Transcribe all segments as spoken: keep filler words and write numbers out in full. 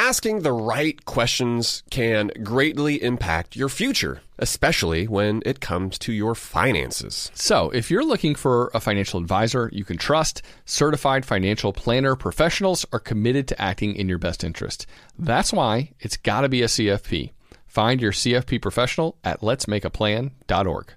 asking the right questions can greatly impact your future, especially when it comes to your finances. So, if you're looking for a financial advisor you can trust, certified financial planner professionals are committed to acting in your best interest. That's why it's got to be a C F P. Find your C F P professional at lets make a plan dot org.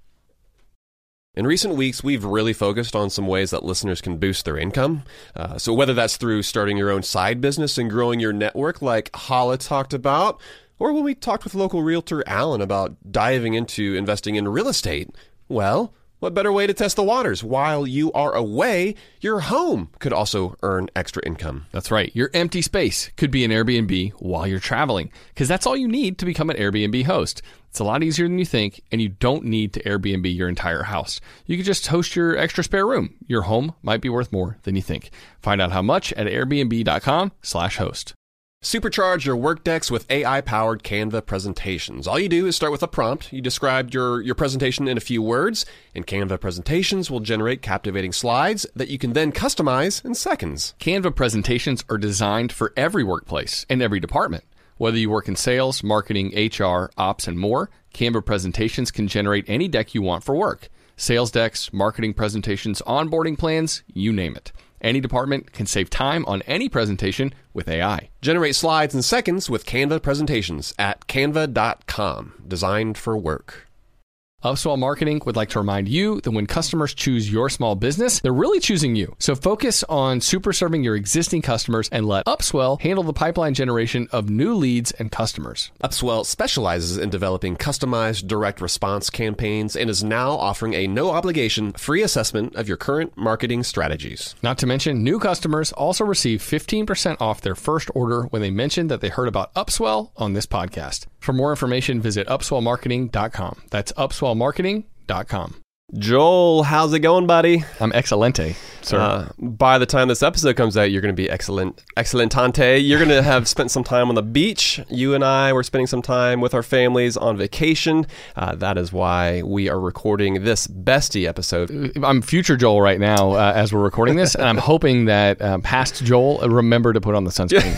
In recent weeks, we've really focused on some ways that listeners can boost their income. Uh, so whether that's through starting your own side business and growing your network like Hala talked about, or when we talked with local realtor Alan about diving into investing in real estate, well, what better way to test the waters? While you are away, your home could also earn extra income. That's right. Your empty space could be an Airbnb while you're traveling, because that's all you need to become an Airbnb host. It's a lot easier than you think, and you don't need to Airbnb your entire house. You could just host your extra spare room. Your home might be worth more than you think. Find out how much at airbnb.com slash host. Supercharge your work decks with A I-powered Canva presentations. All you do is start with a prompt. You describe your, your presentation in a few words, and Canva presentations will generate captivating slides that you can then customize in seconds. Canva presentations are designed for every workplace and every department. Whether you work in sales, marketing, H R, ops, and more, Canva presentations can generate any deck you want for work. Sales decks, marketing presentations, onboarding plans, you name it. Any department can save time on any presentation with A I. Generate slides in seconds with Canva presentations at canva dot com. Designed for work. Upswell Marketing would like to remind you that when customers choose your small business, they're really choosing you. So focus on super serving your existing customers and let Upswell handle the pipeline generation of new leads and customers. Upswell specializes in developing customized direct response campaigns and is now offering a no-obligation free assessment of your current marketing strategies. Not to mention, new customers also receive fifteen percent off their first order when they mention that they heard about Upswell on this podcast. For more information, visit upswell marketing dot com. That's upswell marketing dot com. Joel, how's it going, buddy? I'm excelente, sir. Uh, by the time this episode comes out, you're going to be excellent, excellentante. You're going to have spent some time on the beach. You and I were spending some time with our families on vacation. Uh, that is why we are recording this bestie episode. I'm future Joel right now uh, as we're recording this, and I'm hoping that um, past Joel remember to put on the sunscreen.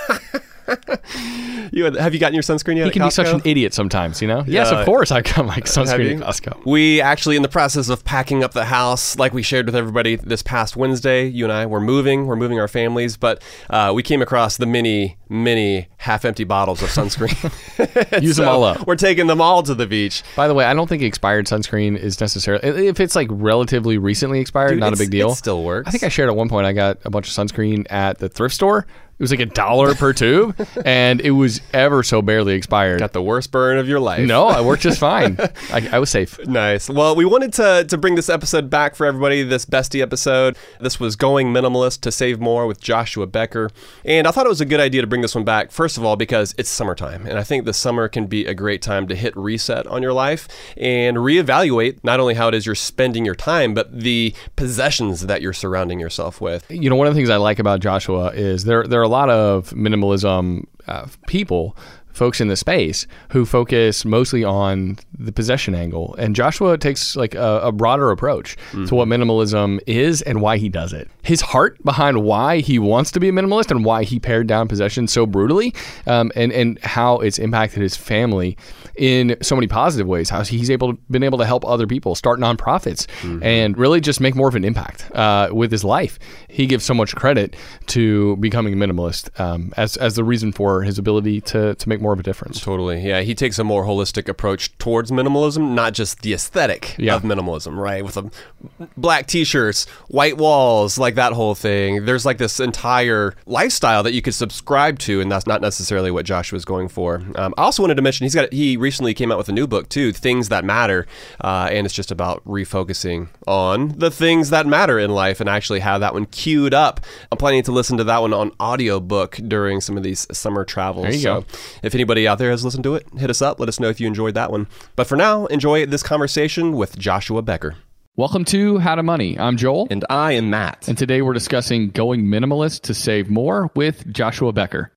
You had, have you gotten your sunscreen yet? He at can Costco? be such an idiot sometimes, you know? Yes, Yeah. of course I got my sunscreen at Costco. We actually, in the process of packing up the house, like we shared with everybody this past Wednesday, you and I were moving, we're moving our families, but uh, we came across the many, many half-empty bottles of sunscreen. Use so them all up. We're taking them all to the beach. By the way, I don't think expired sunscreen is necessarily, if it's like relatively recently expired, Dude, not a it's- big deal. It still works. I think I shared at one point I got a bunch of sunscreen at the thrift store. It was like a dollar per tube, and it was ever so barely expired. Got the worst burn of your life. No, I worked just fine. I, I was safe. Nice. Well, we wanted to to bring this episode back for everybody, this bestie episode. This was Going Minimalist to Save More with Joshua Becker. And I thought it was a good idea to bring this one back, first of all, because it's summertime. And I think the summer can be a great time to hit reset on your life and reevaluate not only how it is you're spending your time, but the possessions that you're surrounding yourself with. You know, one of the things I like about Joshua is there, there are a lot of minimalism uh, people, folks in the space who focus mostly on the possession angle. And Joshua takes like a, a broader approach mm-hmm. to what minimalism is and why he does it. His heart behind why he wants to be a minimalist and why he pared down possessions so brutally, um, and, and how it's impacted his family in so many positive ways, how he's able to, been able to help other people start nonprofits mm-hmm. and really just make more of an impact uh, with his life. He gives so much credit to becoming a minimalist um, as, as the reason for his ability to, to make more of a difference. Totally. Yeah. He takes a more holistic approach towards minimalism, not just the aesthetic yeah. of minimalism, right? With a black t-shirts, white walls, like that whole thing. There's like this entire lifestyle that you could subscribe to, and that's not necessarily what Joshua's going for. Um, I also wanted to mention he's got he recently came out with a new book too, Things That Matter, uh, and it's just about refocusing on the things that matter in life, and I actually have that one queued up. I'm planning to listen to that one on audiobook during some of these summer travels. There you so go. If anybody out there has listened to it, hit us up. Let us know if you enjoyed that one. But for now, enjoy this conversation with Joshua Becker. Welcome to How to Money. I'm Joel. And I am Matt. And today we're discussing Going Minimalist to Save More with Joshua Becker.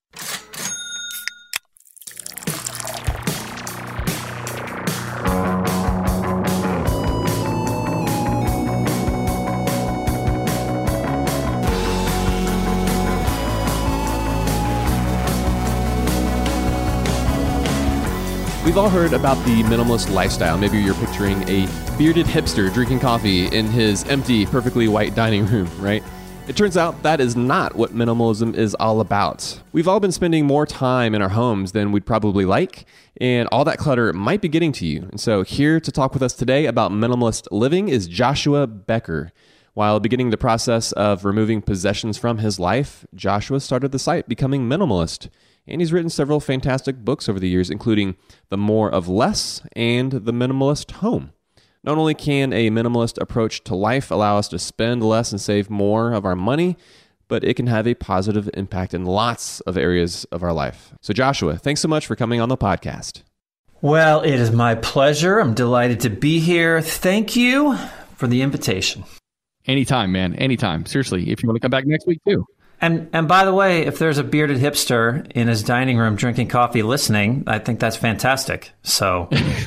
We've all heard about the minimalist lifestyle. Maybe you're picturing a bearded hipster drinking coffee in his empty, perfectly white dining room, right? It turns out that is not what minimalism is all about. We've all been spending more time in our homes than we'd probably like, and all that clutter might be getting to you. And so here to talk with us today about minimalist living is Joshua Becker. While beginning the process of removing possessions from his life, Joshua started the site Becoming Minimalist. And he's written several fantastic books over the years, including The More of Less and The Minimalist Home. Not only can a minimalist approach to life allow us to spend less and save more of our money, but it can have a positive impact in lots of areas of our life. So Joshua, thanks so much for coming on the podcast. Well, it is my pleasure. I'm delighted to be here. Thank you for the invitation. Anytime, man. Anytime. Seriously, if you want to come back next week too. And and by the way, if there's a bearded hipster in his dining room drinking coffee listening, I think that's fantastic. So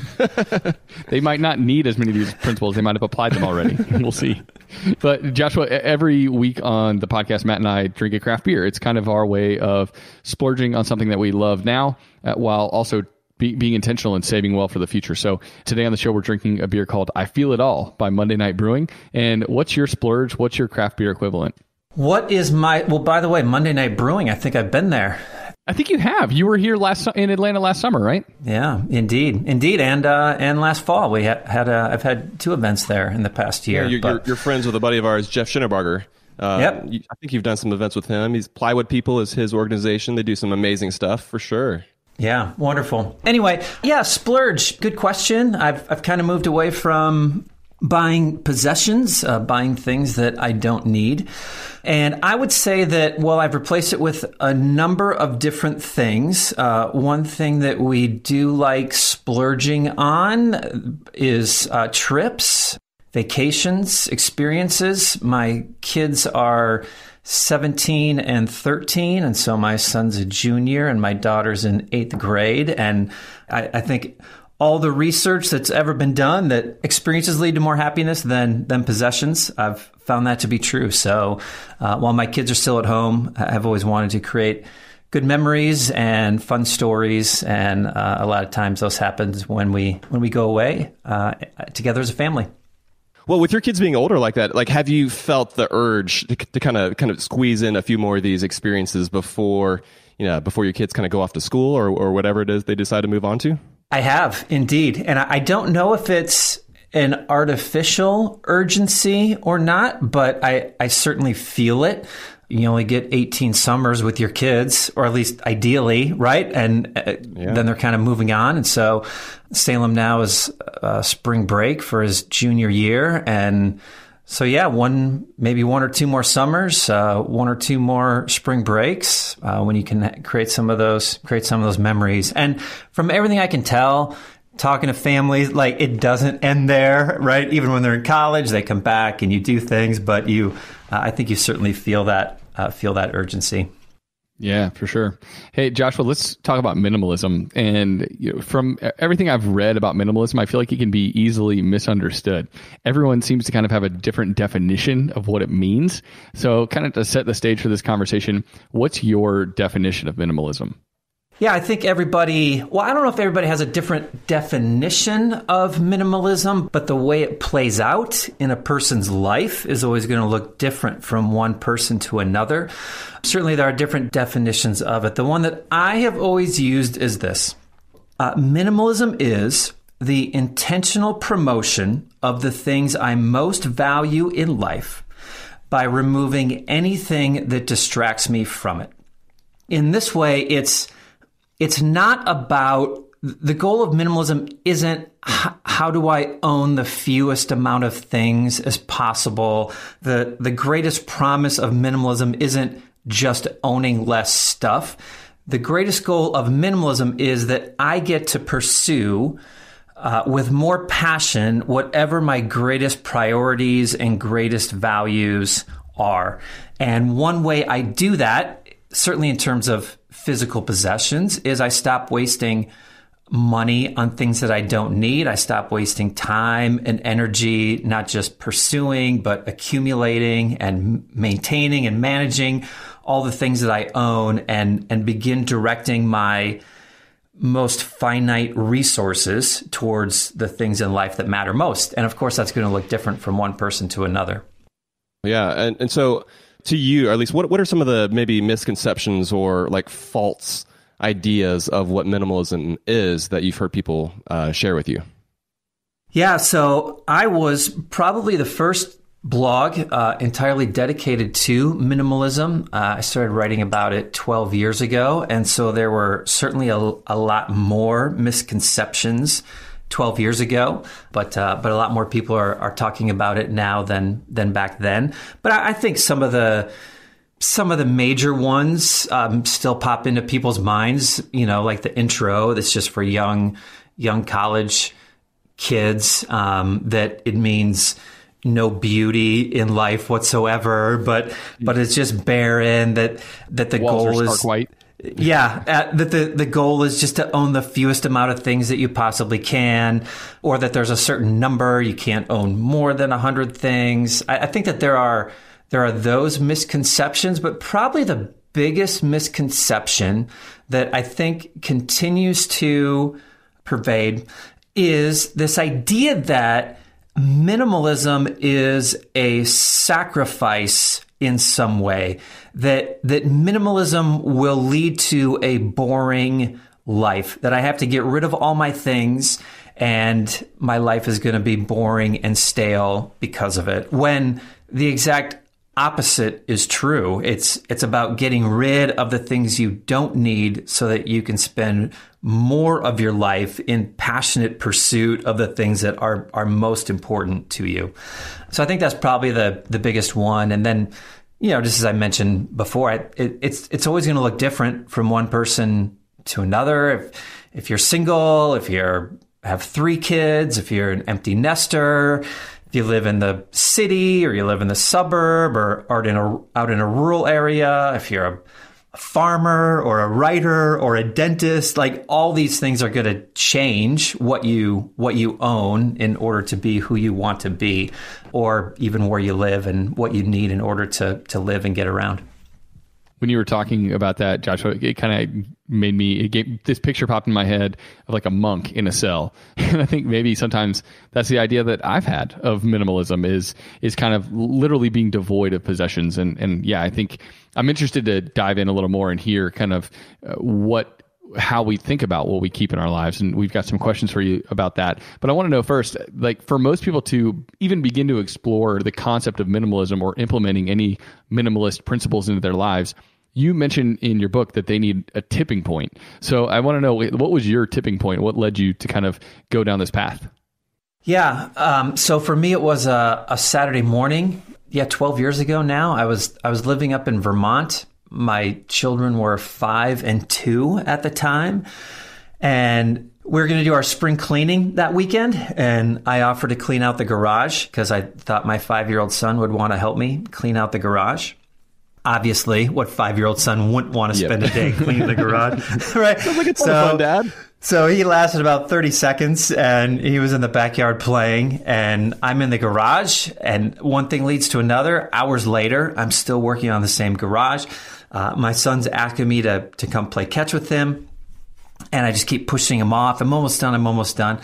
they might not need as many of these principles. They might have applied them already. We'll see. But Joshua, every week on the podcast, Matt and I drink a craft beer. It's kind of our way of splurging on something that we love now, uh, while also be, being intentional and saving well for the future. So today on the show, we're drinking a beer called I Feel It All by Monday Night Brewing. And what's your splurge? What's your craft beer equivalent? What is my, well, by the way, Monday Night Brewing, I think I've been there. I think you have. You were here last in Atlanta last summer, right? Yeah, indeed. Indeed. And uh, and last fall, we had, had uh, I've had two events there in the past year. Yeah, you're, but... you're, you're friends with a buddy of ours, Jeff Schinnerbarger. Uh, yep. You, I think you've done some events with him. He's Plywood People is his organization. They do some amazing stuff for sure. Yeah, wonderful. Anyway, yeah, splurge. Good question. I've I've kind of moved away from buying possessions, uh, buying things that I don't need. And I would say that, well, I've replaced it with a number of different things. Uh, one thing that we do like splurging on is uh, trips, vacations, experiences. My kids are seventeen and thirteen, and so my son's a junior and my daughter's in eighth grade. And I, I think all the research that's ever been done that experiences lead to more happiness than than possessions, I've found that to be true. So uh, while my kids are still at home, I've always wanted to create good memories and fun stories. And uh, a lot of times those happen when we when we go away uh, together as a family. Well, with your kids being older like that, like, have you felt the urge to, to kind of kind of squeeze in a few more of these experiences before, you know, before your kids kind of go off to school or or whatever it is they decide to move on to? I have, indeed. And I don't know if it's an artificial urgency or not, but I, I certainly feel it. You only get eighteen summers with your kids, or at least ideally, right? And uh, yeah. Then they're kind of moving on. And so Salem now is uh, spring break for his junior year. And so, yeah, one, maybe one or two more summers, uh, one or two more spring breaks, uh, when you can create some of those, create some of those memories. And from everything I can tell, talking to families, like, it doesn't end there, right? Even when they're in college, they come back and you do things, but you, uh, I think you certainly feel that, uh, feel that urgency. Yeah, for sure. Hey, Joshua, let's talk about minimalism. And you know, from everything I've read about minimalism, I feel like it can be easily misunderstood. Everyone seems to kind of have a different definition of what it means. So kind of to set the stage for this conversation, what's your definition of minimalism? Yeah, I think everybody, well, I don't know if everybody has a different definition of minimalism, but the way it plays out in a person's life is always going to look different from one person to another. Certainly, there are different definitions of it. The one that I have always used is this. Uh, minimalism is the intentional promotion of the things I most value in life by removing anything that distracts me from it. In this way, it's It's not about, the goal of minimalism isn't h- how do I own the fewest amount of things as possible. The, the greatest promise of minimalism isn't just owning less stuff. The greatest goal of minimalism is that I get to pursue uh, with more passion whatever my greatest priorities and greatest values are. And one way I do that, certainly in terms of physical possessions, is I stop wasting money on things that I don't need. I stop wasting time and energy, not just pursuing, but accumulating and maintaining and managing all the things that I own, and, and begin directing my most finite resources towards the things in life that matter most. And of course, that's going to look different from one person to another. Yeah. And, and so to you, or at least what, what are some of the maybe misconceptions or like false ideas of what minimalism is that you've heard people uh, share with you? Yeah. So I was probably the first blog uh, entirely dedicated to minimalism. Uh, I started writing about it twelve years ago. And so there were certainly a, a lot more misconceptions twelve years ago, but uh, but a lot more people are, are talking about it now than than back then. But I, I think some of the some of the major ones um, still pop into people's minds, you know, like the intro that's just for young young college kids, um, that it means no beauty in life whatsoever, but but it's just barren. That that the Walls goal are is stark white. Yeah, uh, that the the goal is just to own the fewest amount of things that you possibly can, or that there's a certain number, you can't own more than a hundred things. I, I think that there are there are those misconceptions, but probably the biggest misconception that I think continues to pervade is this idea that minimalism is a sacrifice in some way, that that minimalism will lead to a boring life, that I have to get rid of all my things and my life is going to be boring and stale because of it, when the exact opposite is true. It's it's about getting rid of the things you don't need so that you can spend more of your life in passionate pursuit of the things that are are most important to you. So I think that's probably the the biggest one. And then, you know, just as I mentioned before, it, it's it's always going to look different from one person to another. If if you're single, if you're have three kids, if you're an empty nester, if you live in the city or you live in the suburb or out in a out in a rural area, if you're a, a farmer or a writer or a dentist, like all these things are going to change what you what you own in order to be who you want to be, or even where you live and what you need in order to to live and get around. When you were talking about that, Joshua, it kind of made me, it gave, this picture popped in my head of like a monk in a cell. And I think maybe sometimes that's the idea that I've had of minimalism is is kind of literally being devoid of possessions. And, and yeah, I think I'm interested to dive in a little more and hear kind of uh, what how we think about what we keep in our lives. And we've got some questions for you about that. But I want to know first, like for most people to even begin to explore the concept of minimalism or implementing any minimalist principles into their lives, you mentioned in your book that they need a tipping point. So I want to know, what was your tipping point? What led you to kind of go down this path? Yeah. Um, so for me, it was a, a Saturday morning. Yeah, twelve years ago now. I was I was living up in Vermont. My children were five and two at the time. And we were going to do our spring cleaning that weekend. And I offered to clean out the garage because I thought my five-year-old son would want to help me clean out the garage. Obviously, what five-year-old son wouldn't want to spend yep. a day cleaning the garage, right? Sounds like it's so, fun, Dad. So he lasted about thirty seconds, and he was in the backyard playing, and I'm in the garage, and one thing leads to another. Hours later, I'm still working on the same garage. Uh, my son's asking me to to come play catch with him, and I just keep pushing him off. I'm almost done. I'm almost done.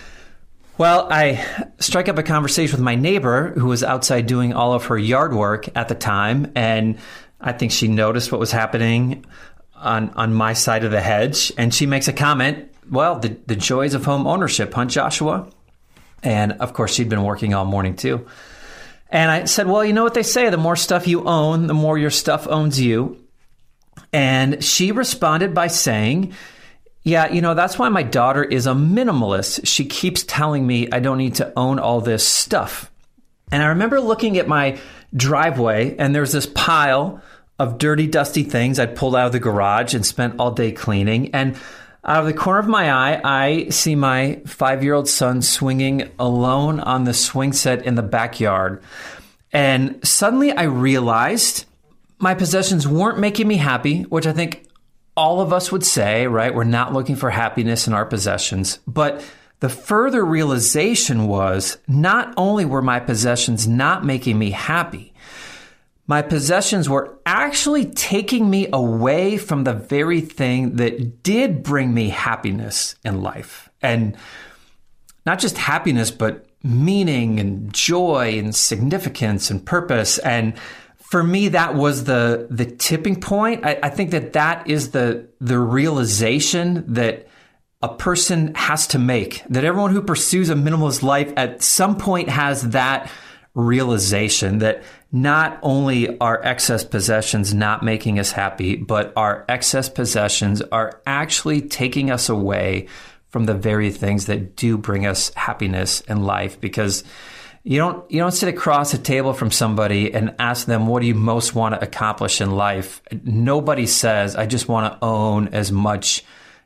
Well, I strike up a conversation with my neighbor who was outside doing all of her yard work at the time. And I think she noticed what was happening on, on my side of the hedge. And she makes a comment, well, the, the joys of home ownership, huh, Joshua? And of course, she'd been working all morning too. And I said, well, you know what they say, the more stuff you own, the more your stuff owns you. And she responded by saying, yeah, you know, that's why my daughter is a minimalist. She keeps telling me I don't need to own all this stuff. And I remember looking at my driveway, and there's this pile of dirty, dusty things I'd pulled out of the garage and spent all day cleaning. And out of the corner of my eye, I see my five-year-old son swinging alone on the swing set in the backyard. And suddenly I realized my possessions weren't making me happy, which I think all of us would say, right? We're not looking for happiness in our possessions. But the further realization was not only were my possessions not making me happy, my possessions were actually taking me away from the very thing that did bring me happiness in life. And not just happiness, but meaning and joy and significance and purpose. And for me, that was the the tipping point. I, I think that that is the the realization that a person has to make, that everyone who pursues a minimalist life at some point has that realization that not only are excess possessions not making us happy, but our excess possessions are actually taking us away from the very things that do bring us happiness in life. Because you don't you don't sit across a table from somebody and ask them, what do you most want to accomplish in life? Nobody says, I just want to own as much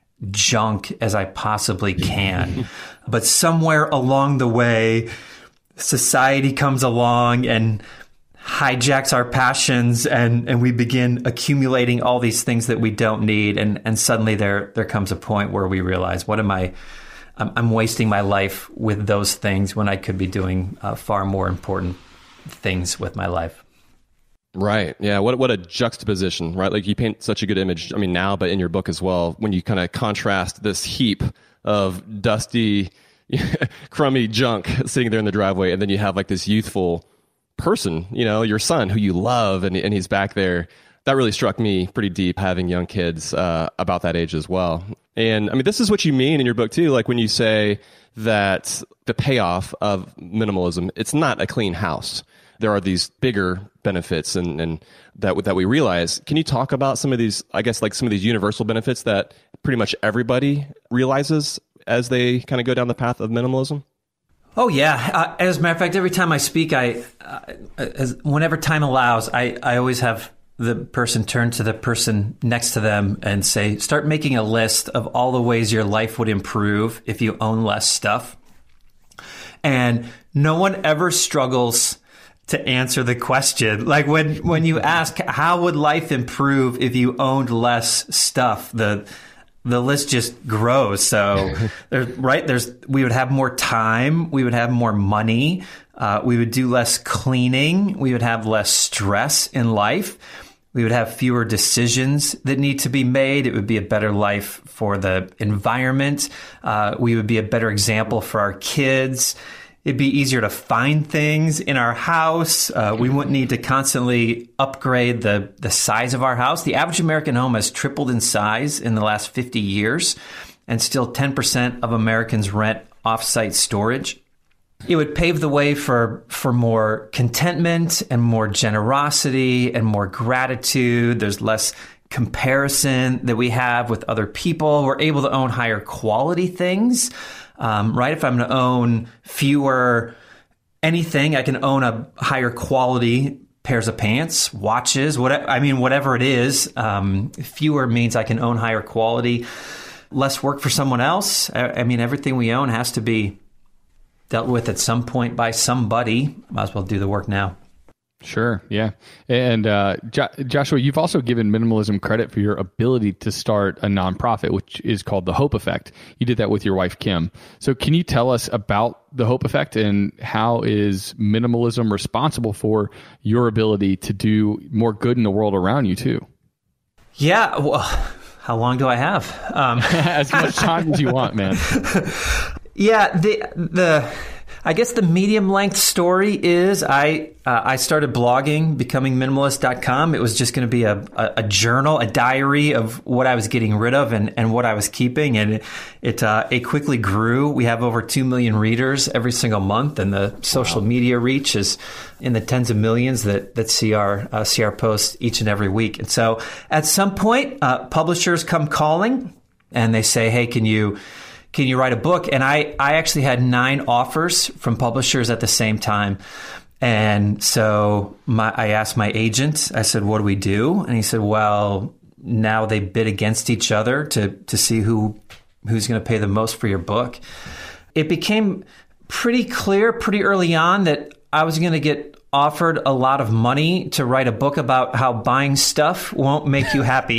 junk as I possibly can. But somewhere along the way, society comes along and hijacks our passions, and, and we begin accumulating all these things that we don't need. And, and suddenly there there comes a point where we realize, what am I, I'm, I'm wasting my life with those things when I could be doing uh, far more important things with my life. Right. Yeah. What what a juxtaposition, right? Like you paint such a good image, I mean, now, but in your book as well, when you kind of contrast this heap of dusty, crummy junk sitting there in the driveway, and then you have like this youthful person, you know, your son who you love, and, and he's back there. That really struck me pretty deep, having young kids uh, about that age as well. And I mean, this is what you mean in your book too, like when you say that the payoff of minimalism, it's not a clean house. There are these bigger benefits and, and that that we realize. Can you talk about some of these, I guess, like some of these universal benefits that pretty much everybody realizes as they kind of go down the path of minimalism? Oh, yeah. Uh, as a matter of fact, every time I speak, I, uh, as, whenever time allows, I, I always have the person turn to the person next to them and say, start making a list of all the ways your life would improve if you own less stuff. And no one ever struggles to answer the question. Like when, when you ask, how would life improve if you owned less stuff? The The list just grows. So, there's, right, there's we would have more time, we would have more money, uh, we would do less cleaning, we would have less stress in life, we would have fewer decisions that need to be made. It would be a better life for the environment. Uh, we would be a better example for our kids. It'd be easier to find things in our house. Uh, we wouldn't need to constantly upgrade the, the size of our house. The average American home has tripled in size in the last fifty years, and still ten percent of Americans rent off-site storage. It would pave the way for, for more contentment and more generosity and more gratitude. There's less comparison that we have with other people. We're able to own higher quality things. Um, right? If I'm going to own fewer anything, I can own a higher quality pairs of pants, watches, whatever. I mean, whatever it is. Um, fewer means I can own higher quality, less work for someone else. I, I mean, everything we own has to be dealt with at some point by somebody. Might as well do the work now. Sure. Yeah. And uh, jo- Joshua, you've also given minimalism credit for your ability to start a nonprofit, which is called the Hope Effect. You did that with your wife, Kim. So can you tell us about the Hope Effect, and how is minimalism responsible for your ability to do more good in the world around you too? Yeah. Well, how long do I have? Um, as much time as you want, man. Yeah. The, the, I guess the medium length story is I uh, I started blogging, becoming minimalist dot com. It was just going to be a, a, a journal, a diary of what I was getting rid of and, and what I was keeping. And it it, uh, it quickly grew. We have over two million readers every single month, and the social wow. media reach is in the tens of millions that, that see our uh, see our posts each and every week. And so at some point, uh, publishers come calling and they say, hey, can you... Can you write a book? And I, I actually had nine offers from publishers at the same time. And so my, I asked my agent, I said, what do we do? And he said, well, now they bid against each other to, to see who who's going to pay the most for your book. It became pretty clear pretty early on that I was going to get offered a lot of money to write a book about how buying stuff won't make you happy.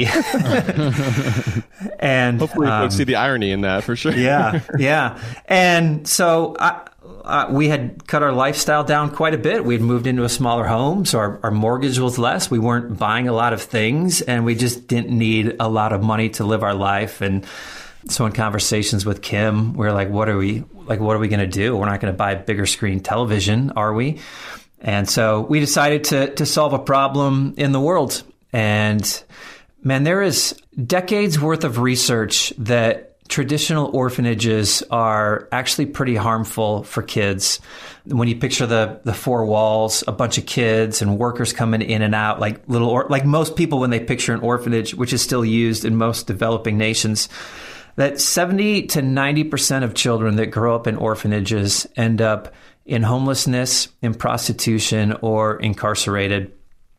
And hopefully you um, see the irony in that for sure. yeah, yeah. And so I, uh, we had cut our lifestyle down quite a bit. We'd moved into a smaller home, so our, our mortgage was less. We weren't buying a lot of things, and we just didn't need a lot of money to live our life. And so in conversations with Kim, we were like, what are we, like, what are we going to do? We're not going to buy a bigger screen television, are we? And so we decided to to solve a problem in the world. And man, there is decades worth of research that traditional orphanages are actually pretty harmful for kids. When you picture the the four walls, a bunch of kids and workers coming in and out, like little, or, like most people when they picture an orphanage, which is still used in most developing nations, that seventy to ninety percent of children that grow up in orphanages end up in homelessness, in prostitution, or incarcerated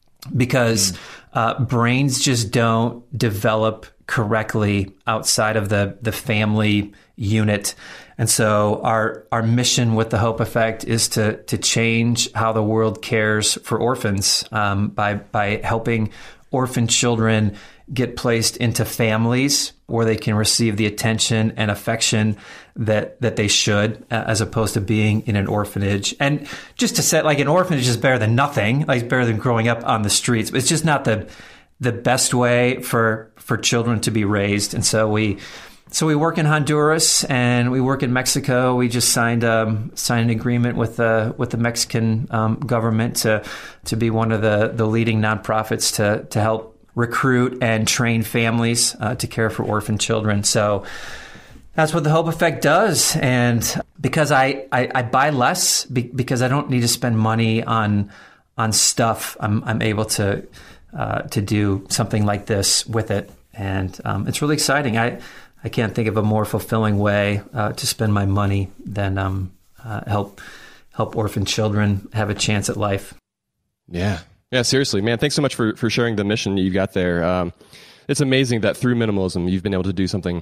because mm. uh, brains just don't develop correctly outside of the, the family unit. And so our our mission with the Hope Effect is to to change how the world cares for orphans um, by by helping orphan children get placed into families where they can receive the attention and affection that that they should, uh, as opposed to being in an orphanage. And just to say, like, an orphanage is better than nothing, like it's better than growing up on the streets. But it's just not the the best way for for children to be raised. And so we so we work in Honduras and we work in Mexico. We just signed um, signed an agreement with the with the Mexican um, government to to be one of the the leading nonprofits to to help recruit and train families uh, to care for orphan children. So that's what the Hope Effect does. And because I, I, I buy less be, because I don't need to spend money on on stuff, I'm I'm able to uh, to do something like this with it. And um, it's really exciting. I, I can't think of a more fulfilling way uh, to spend my money than um, uh, help help orphan children have a chance at life. Yeah. Yeah, seriously, man. Thanks so much for, for sharing the mission you've got there. Um, it's amazing that through minimalism, you've been able to do something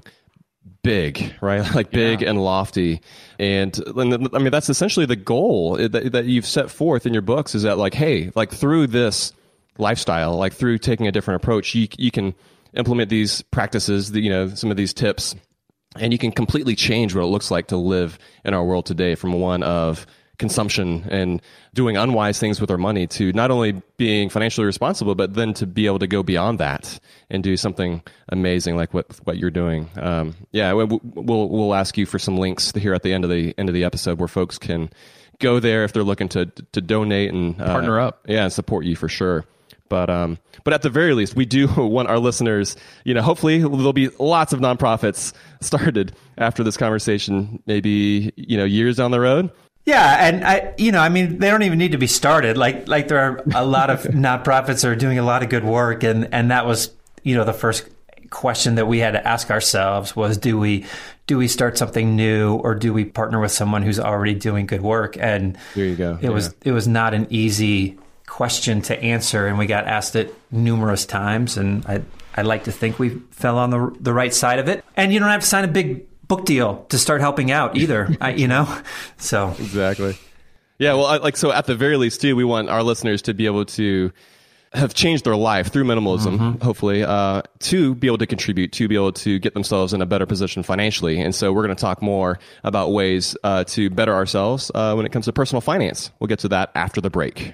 big, right? Like big yeah. and lofty. And, and I mean, that's essentially the goal that, that you've set forth in your books, is that, like, hey, like through this lifestyle, like through taking a different approach, you, you can implement these practices, the, you know, some of these tips, and you can completely change what it looks like to live in our world today from one of consumption and doing unwise things with our money to not only being financially responsible, but then to be able to go beyond that and do something amazing like what what you're doing. Um, yeah, we'll we'll ask you for some links here at the end of the end of the episode where folks can go there if they're looking to to donate and uh, partner up. Yeah, and support you for sure. But um, but at the very least, we do want our listeners, you know, hopefully there'll be lots of nonprofits started after this conversation, maybe, you know, years down the road. Yeah, and I, you know, I mean, they don't even need to be started. Like, like there are a lot of nonprofits that are doing a lot of good work, and and that was, you know, the first question that we had to ask ourselves was, do we, do we start something new, or do we partner with someone who's already doing good work? And there you go. It yeah. was it was not an easy question to answer, and we got asked it numerous times, and I I like to think we fell on the the right side of it. And you don't have to sign a big book deal to start helping out either, I, you know? So exactly. Yeah, well, I, like, so at the very least, too, we want our listeners to be able to have changed their life through minimalism, mm-hmm. hopefully, uh, to be able to contribute, to be able to get themselves in a better position financially. And so we're going to talk more about ways uh, to better ourselves uh, when it comes to personal finance. We'll get to that after the break.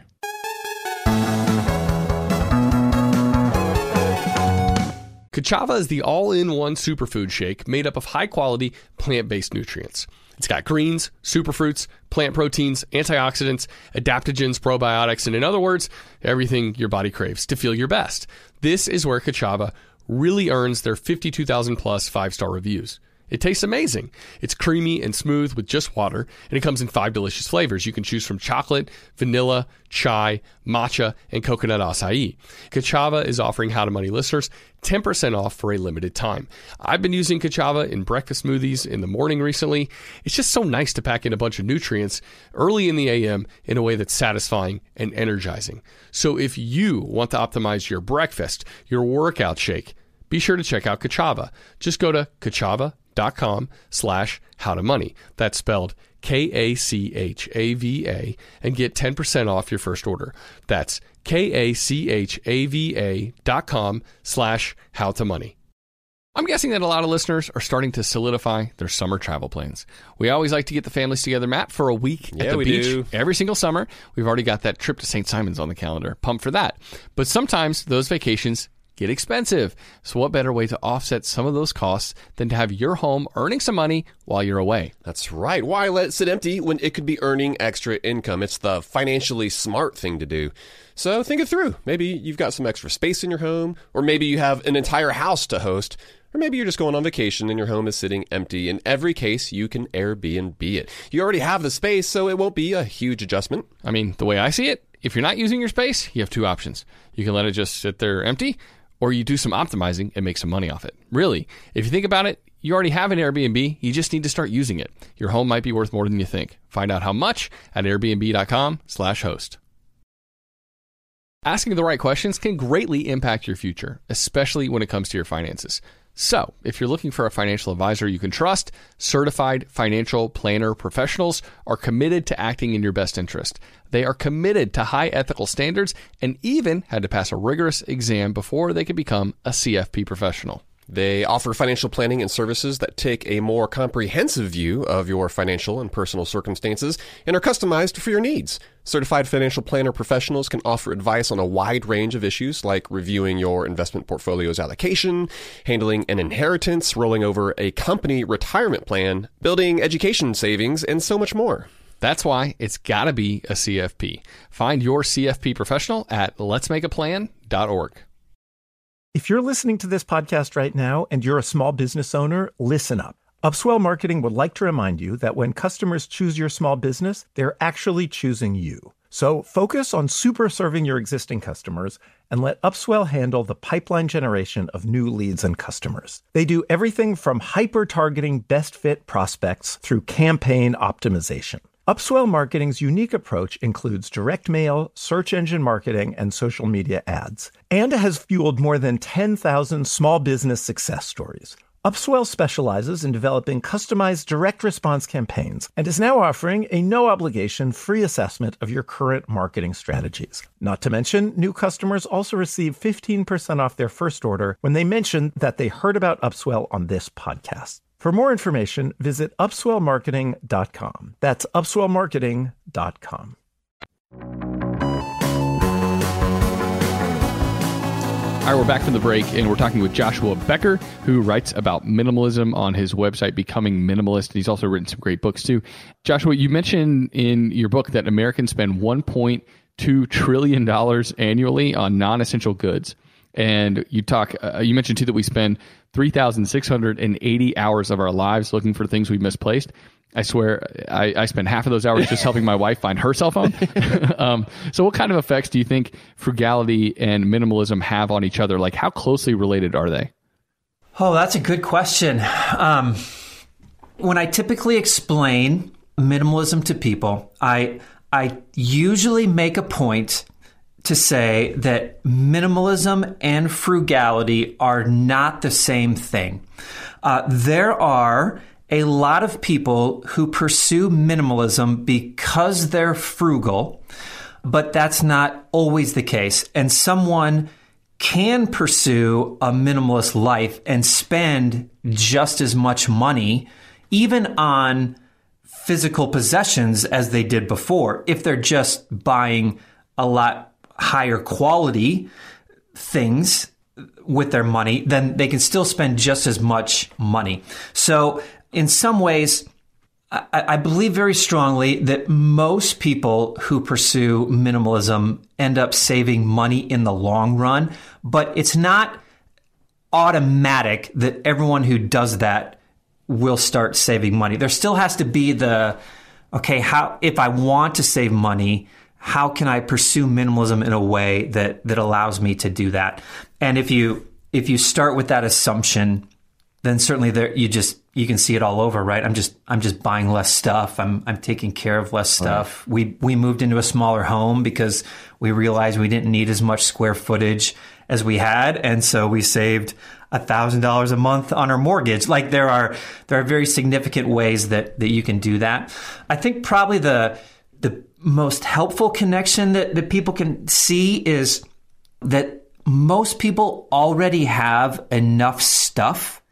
Ka'Chava is the all-in-one superfood shake made up of high-quality plant-based nutrients. It's got greens, superfruits, plant proteins, antioxidants, adaptogens, probiotics, and in other words, everything your body craves to feel your best. This is where Ka'Chava really earns their fifty-two thousand plus five-star reviews. It tastes amazing. It's creamy and smooth with just water, and it comes in five delicious flavors. You can choose from chocolate, vanilla, chai, matcha, and coconut acai. Ka'Chava is offering How to Money listeners ten percent off for a limited time. I've been using Ka'Chava in breakfast smoothies in the morning recently. It's just so nice to pack in a bunch of nutrients early in the A M in a way that's satisfying and energizing. So if you want to optimize your breakfast, your workout shake, be sure to check out Ka'Chava. Just go to Ka'Chava dot com slash how to money. That's spelled K A C H A V A and get ten percent off your first order. That's K A C H A V A dot com slash how to money. I'm guessing that a lot of listeners are starting to solidify their summer travel plans. We always like to get the families together, Matt, for a week Yeah, at the we beach do. every single summer. We've already got that trip to Saint Simons on the calendar. Pumped for that. But sometimes those vacations get expensive. So what better way to offset some of those costs than to have your home earning some money while you're away? That's right. Why let it sit empty when it could be earning extra income? It's the financially smart thing to do. So think it through. Maybe you've got some extra space in your home, or maybe you have an entire house to host, or maybe you're just going on vacation and your home is sitting empty. In every case, you can Airbnb it. You already have the space, so it won't be a huge adjustment. I mean, the way I see it, if you're not using your space, you have two options. You can let it just sit there empty, or you do some optimizing and make some money off it. Really, if you think about it, you already have an Airbnb. You just need to start using it. Your home might be worth more than you think. Find out how much at airbnb.com slash host. Asking the right questions can greatly impact your future, especially when it comes to your finances. So, if you're looking for a financial advisor you can trust, certified financial planner professionals are committed to acting in your best interest. They are committed to high ethical standards and even had to pass a rigorous exam before they could become a C F P professional. They offer financial planning and services that take a more comprehensive view of your financial and personal circumstances and are customized for your needs. Certified financial planner professionals can offer advice on a wide range of issues like reviewing your investment portfolio's allocation, handling an inheritance, rolling over a company retirement plan, building education savings, and so much more. That's why it's got to be a C F P. Find your C F P professional at lets make a plan dot org. If you're listening to this podcast right now and you're a small business owner, listen up. Upswell Marketing would like to remind you that when customers choose your small business, they're actually choosing you. So focus on super serving your existing customers and let Upswell handle the pipeline generation of new leads and customers. They do everything from hyper-targeting best fit prospects through campaign optimization. Upswell Marketing's unique approach includes direct mail, search engine marketing, and social media ads, and has fueled more than ten thousand small business success stories. Upswell specializes in developing customized direct response campaigns and is now offering a no-obligation free assessment of your current marketing strategies. Not to mention, new customers also receive fifteen percent off their first order when they mention that they heard about Upswell on this podcast. For more information, visit upswell marketing dot com. That's upswell marketing dot com. All right, we're back from the break, and we're talking with Joshua Becker, who writes about minimalism on his website, Becoming Minimalist. He's also written some great books, too. Joshua, you mentioned in your book that Americans spend one point two trillion dollars annually on non-essential goods. And you talk, uh, you mentioned, too, that we spend three thousand six hundred eighty hours of our lives looking for things we've misplaced. I swear, I, I spend half of those hours just helping my wife find her cell phone. um, so what kind of effects do you think frugality and minimalism have on each other? Like, how closely related are they? Oh, that's a good question. Um, when I typically explain minimalism to people, I I usually make a point to say that minimalism and frugality are not the same thing. Uh, there are a lot of people who pursue minimalism because they're frugal, but that's not always the case. And someone can pursue a minimalist life and spend just as much money, even on physical possessions, as they did before, if they're just buying a lot higher quality things with their money, then they can still spend just as much money. So in some ways, I, I believe very strongly that most people who pursue minimalism end up saving money in the long run, but it's not automatic that everyone who does that will start saving money. There still has to be the, okay, how, if I want to save money, how can I pursue minimalism in a way that, that allows me to do that? And if you if you start with that assumption, then certainly there you just you can see it all over, right? I'm just I'm just buying less stuff. I'm I'm taking care of less stuff. Right. We we moved into a smaller home because we realized we didn't need as much square footage as we had, and so we saved a thousand dollars a month on our mortgage. Like there are there are very significant ways that that you can do that. I think probably the the most helpful connection that, that people can see is that most people already have enough stuff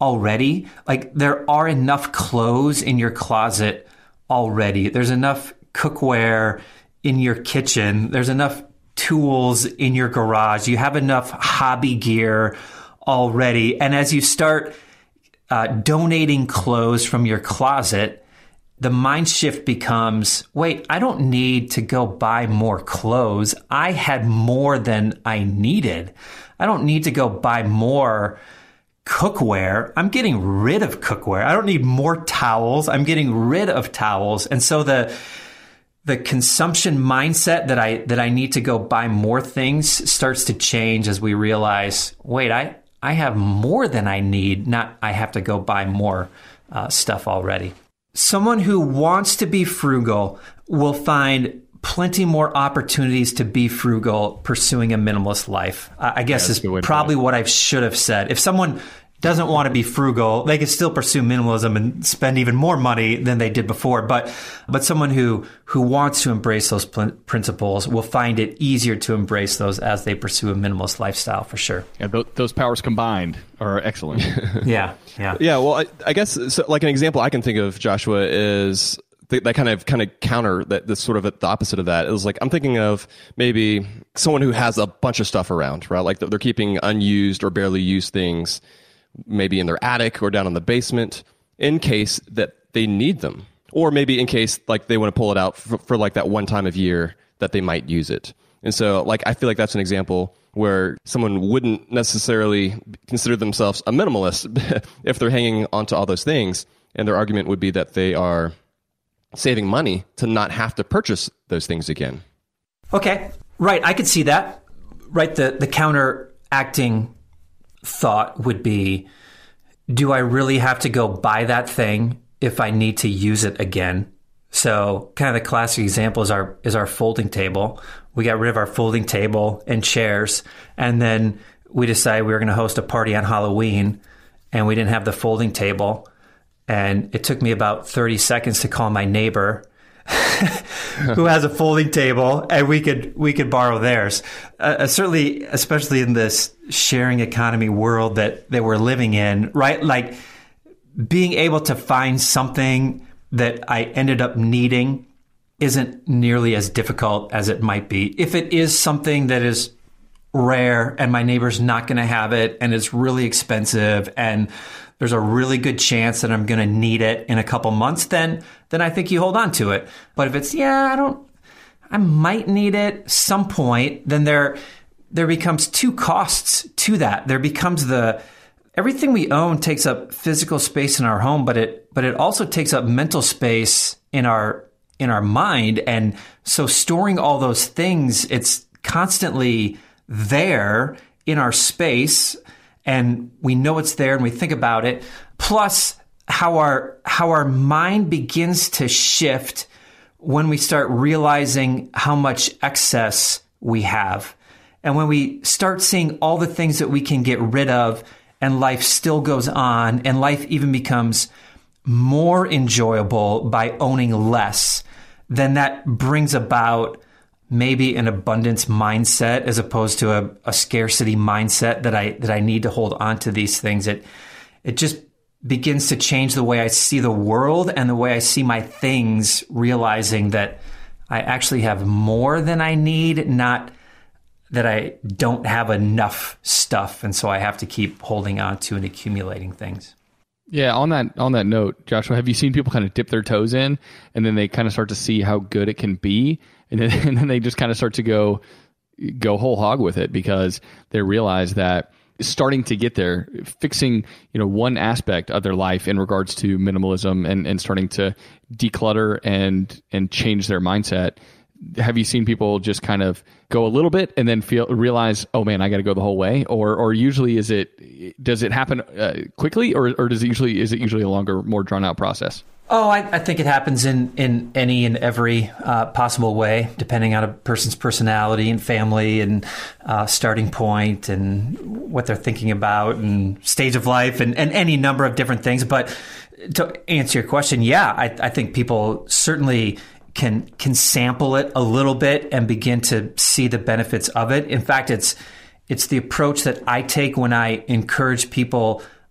already. Like there are enough clothes in your closet already. There's enough cookware in your kitchen. There's enough tools in your garage. You have enough hobby gear already. And as you start uh, donating clothes from your closet, the mind shift becomes, wait, I don't need to go buy more clothes. I had more than I needed. I don't need to go buy more cookware. I'm getting rid of cookware. I don't need more towels. I'm getting rid of towels. And so the the consumption mindset that I that I need to go buy more things starts to change as we realize, wait, I, I have more than I need, not I have to go buy more uh, stuff already. Someone who wants to be frugal will find plenty more opportunities to be frugal pursuing a minimalist life. Uh, I guess yeah, is probably what I should have said. If someone doesn't want to be frugal, they can still pursue minimalism and spend even more money than they did before. But but someone who who wants to embrace those pl- principles will find it easier to embrace those as they pursue a minimalist lifestyle, for sure. Yeah, th- those powers combined are excellent. yeah, yeah, yeah. Well, I, I guess so, like an example I can think of, Joshua, is th- that kind of kind of counter that. That's sort of the opposite of that. It was like I'm thinking of maybe someone who has a bunch of stuff around, right? Like they're keeping unused or barely used things, maybe in their attic or down in the basement, in case that they need them. Or maybe in case like they want to pull it out for, for like that one time of year that they might use it. And so like I feel like that's an example where someone wouldn't necessarily consider themselves a minimalist if they're hanging onto all those things. And their argument would be that they are saving money to not have to purchase those things again. Okay, right. I could see that. Right. The, the counteracting thought would be, do I really have to go buy that thing if I need to use it again? So kind of the classic example is our is our folding table. We got rid of our folding table and chairs, and then we decided we were going to host a party on Halloween, and we didn't have the folding table. And it took me about thirty seconds to call my neighbor who has a folding table, and we could we could borrow theirs. Uh, certainly, especially in this sharing economy world that, that we're living in, right? Like being able to find something that I ended up needing isn't nearly as difficult as it might be. If it is something that is rare and my neighbor's not going to have it and it's really expensive and there's a really good chance that I'm going to need it in a couple months, then then I think you hold on to it. But if it's, yeah, I don't, I might need it some point, then there there becomes two costs to that. There becomes the, everything we own takes up physical space in our home, but it but it also takes up mental space in our in our mind. And so storing all those things, it's constantly there in our space, and we know it's there and we think about it. Plus how our how our mind begins to shift when we start realizing how much excess we have. And when we start seeing all the things that we can get rid of, and life still goes on, and life even becomes more enjoyable by owning less, then that brings about maybe an abundance mindset as opposed to a, a scarcity mindset that I that I need to hold on to these things. It it just begins to change the way I see the world and the way I see my things, realizing that I actually have more than I need, not that I don't have enough stuff, and so I have to keep holding on to and accumulating things. Yeah, on that on that note, Joshua, have you seen people kind of dip their toes in, and then they kind of start to see how good it can be, and then, and then they just kind of start to go go whole hog with it because they realize that starting to get there, fixing you know one aspect of their life in regards to minimalism and, and starting to declutter and and change their mindset. Have you seen people just kind of go a little bit and then feel realize, oh man, I got to go the whole way? Or or usually is it does it happen uh, quickly, or or does it usually is it usually a longer, more drawn out process? Oh, I, I think it happens in, in any and every uh, possible way, depending on a person's personality and family and uh, starting point and what they're thinking about and stage of life and, and any number of different things. But to answer your question, yeah, I, I think people certainly can can sample it a little bit and begin to see the benefits of it. In fact, it's it's the approach that I take when I encourage people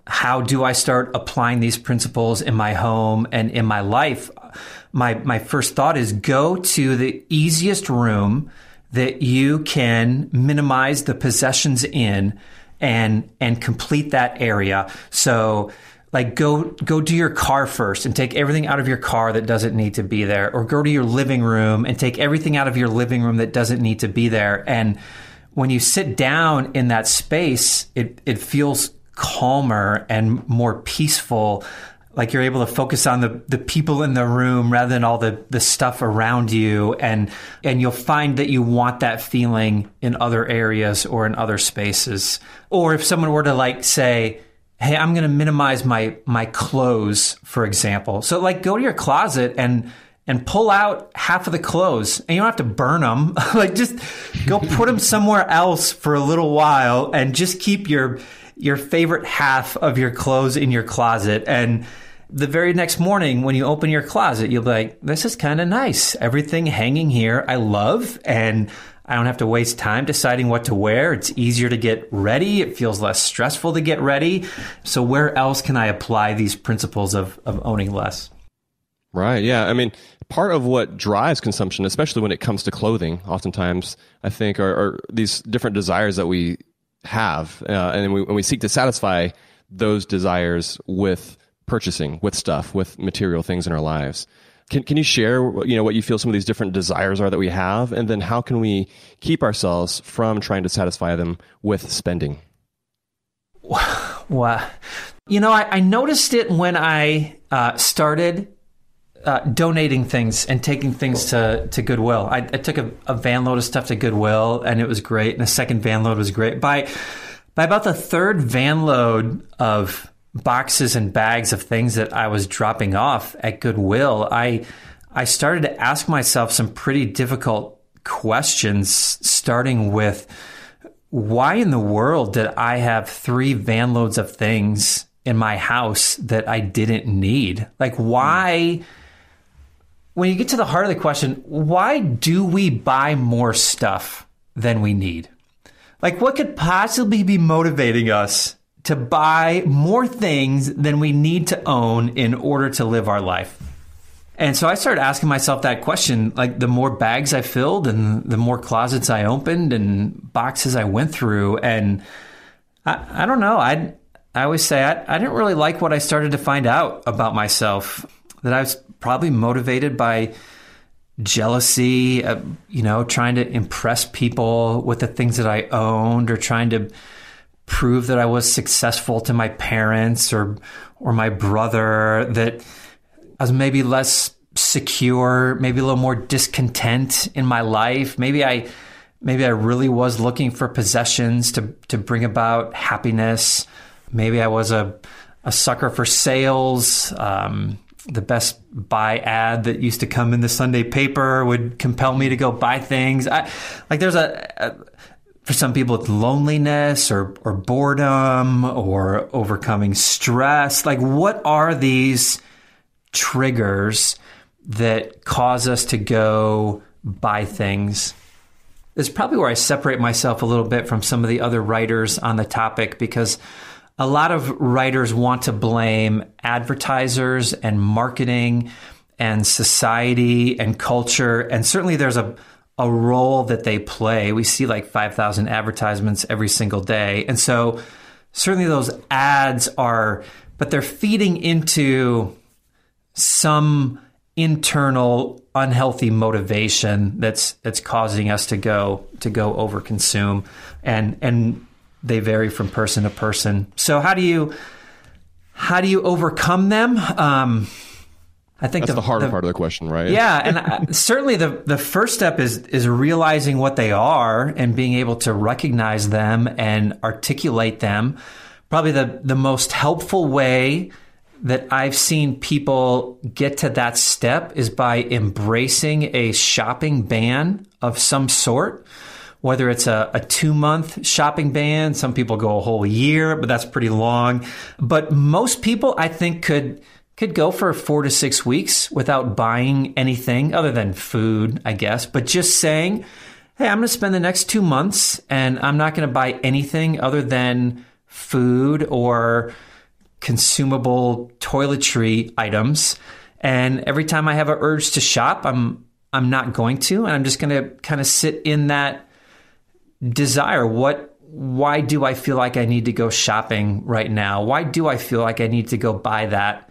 how do I start applying these principles in my home and in my life? My my first thought is go to the easiest room that you can minimize the possessions in and and complete that area. So like go go to your car first and take everything out of your car that doesn't need to be there, or go to your living room and take everything out of your living room that doesn't need to be there. And when you sit down in that space, it it feels calmer and more peaceful. Like you're able to focus on the, the people in the room rather than all the, the stuff around you. And, and you'll find that you want that feeling in other areas or in other spaces. Or if someone were to like say, hey, I'm going to minimize my, my clothes, for example. So like go to your closet and, and pull out half of the clothes, and you don't have to burn them. Like just go put them somewhere else for a little while and just keep your, your favorite half of your clothes in your closet. And the very next morning when you open your closet, you'll be like, this is kind of nice. Everything hanging here I love, and I don't have to waste time deciding what to wear. It's easier to get ready. It feels less stressful to get ready. So where else can I apply these principles of, of owning less? Right. Yeah. I mean, part of what drives consumption, especially when it comes to clothing, oftentimes, I think, are, are these different desires that we have. Uh, and we, when we seek to satisfy those desires with purchasing, with stuff, with material things in our lives. Can can you share, you know, what you feel some of these different desires are that we have, and then how can we keep ourselves from trying to satisfy them with spending? Wow. You know, I, I noticed it when I uh, started uh, donating things and taking things to, to Goodwill. I, I took a, a van load of stuff to Goodwill, and it was great. And a second van load was great. By by about the third van load of boxes and bags of things that I was dropping off at Goodwill, I I started to ask myself some pretty difficult questions, starting with, why in the world did I have three van loads of things in my house that I didn't need? Like, why, when you get to the heart of the question, why do we buy more stuff than we need? Like, what could possibly be motivating us to buy more things than we need to own in order to live our life? And so I started asking myself that question, like the more bags I filled and the more closets I opened and boxes I went through. And I, I don't know, I I always say I, I didn't really like what I started to find out about myself, that I was probably motivated by jealousy, uh, you know, trying to impress people with the things that I owned, or trying to prove that I was successful to my parents or or my brother, that I was maybe less secure, maybe a little more discontent in my life. Maybe I maybe I really was looking for possessions to to bring about happiness. Maybe I was a a sucker for sales. Um, the Best Buy ad that used to come in the Sunday paper would compel me to go buy things. I like there's a, a for some people, it's loneliness or or boredom or overcoming stress. Like, what are these triggers that cause us to go buy things? It's probably where I separate myself a little bit from some of the other writers on the topic, because a lot of writers want to blame advertisers and marketing and society and culture. And certainly there's a a role that they play. We see like five thousand advertisements every single day. And so certainly those ads are, but they're feeding into some internal unhealthy motivation that's that's causing us to go to go overconsume, and and they vary from person to person. So how do you how do you overcome them? Um, I think that's the, the harder the, part of the question, right? Yeah, and I, certainly the the first step is is realizing what they are and being able to recognize them and articulate them. Probably the the most helpful way that I've seen people get to that step is by embracing a shopping ban of some sort, whether it's a, a two-month shopping ban. Some people go a whole year, but that's pretty long. But most people, I think, could could go for four to six weeks without buying anything other than food, I guess. But just saying, hey, I'm going to spend the next two months and I'm not going to buy anything other than food or consumable toiletry items. And every time I have an urge to shop, I'm I'm not going to, and I'm just going to kind of sit in that desire. What, why do I feel like I need to go shopping right now? Why do I feel like I need to go buy that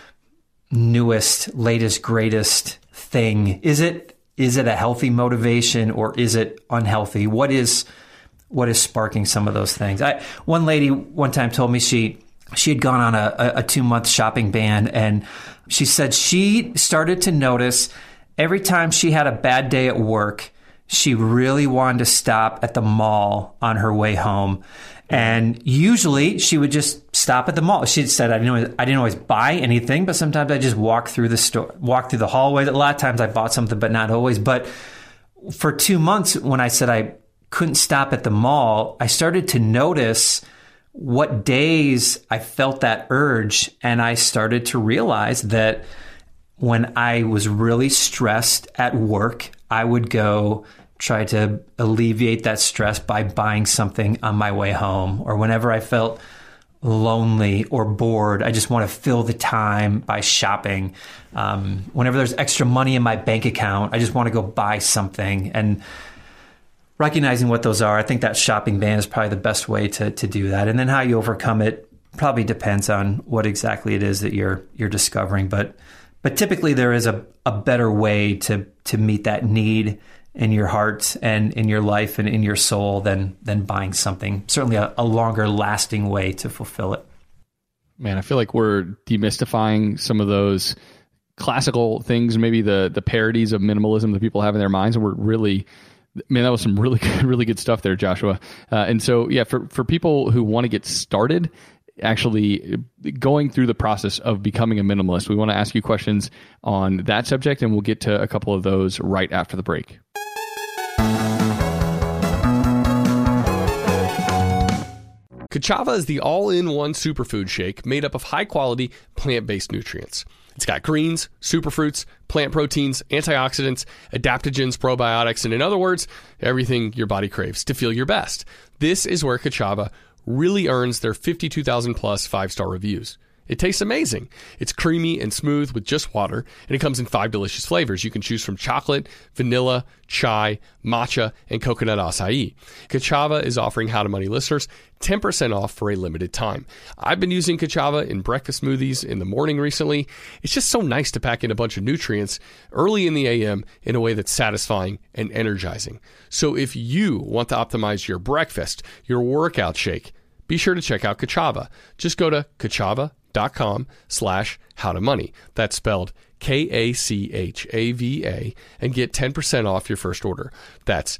newest, latest, greatest thing? Is it, is it a healthy motivation or is it unhealthy? What is, what is sparking some of those things? I, one lady one time told me she, she had gone on a, a, a two month shopping ban, and she said she started to notice every time she had a bad day at work, she really wanted to stop at the mall on her way home. And usually she would just stop at the mall. She said, I didn't always, I didn't always buy anything, but sometimes I just walk through the store, walk through the hallway. A lot of times I bought something, but not always. But for two months, when I said I couldn't stop at the mall, I started to notice what days I felt that urge. And I started to realize that when I was really stressed at work, I would go try to alleviate that stress by buying something on my way home. Or whenever I felt lonely or bored, I just want to fill the time by shopping. Um, whenever there's extra money in my bank account, I just want to go buy something. And recognizing what those are, I think that shopping ban is probably the best way to to do that. And then how you overcome it probably depends on what exactly it is that you're you're discovering. But But typically there is a, a better way to to meet that need in your heart and in your life and in your soul than than buying something. Certainly a, a longer lasting way to fulfill it. Man, I feel like we're demystifying some of those classical things, maybe the the parodies of minimalism that people have in their minds. And we're really, man, that was some really good, really good stuff there, Joshua. Uh, and so, yeah, for, for people who want to get started, actually going through the process of becoming a minimalist, we want to ask you questions on that subject, and we'll get to a couple of those right after the break. Ka'Chava is the all-in-one superfood shake made up of high-quality plant-based nutrients. It's got greens, superfruits, plant proteins, antioxidants, adaptogens, probiotics, and in other words, everything your body craves to feel your best. This is where Ka'Chava really earns their fifty-two thousand plus five-star reviews. It tastes amazing. It's creamy and smooth with just water, and it comes in five delicious flavors. You can choose from chocolate, vanilla, chai, matcha, and coconut acai. Ka'Chava is offering How to Money listeners ten percent off for a limited time. I've been using Ka'Chava in breakfast smoothies in the morning recently. It's just so nice to pack in a bunch of nutrients early in the A M in a way that's satisfying and energizing. So if you want to optimize your breakfast, your workout shake, be sure to check out Ka'Chava. Just go to kachava.com slash howtomoney. That's spelled K A C H A V A and get ten percent off your first order. That's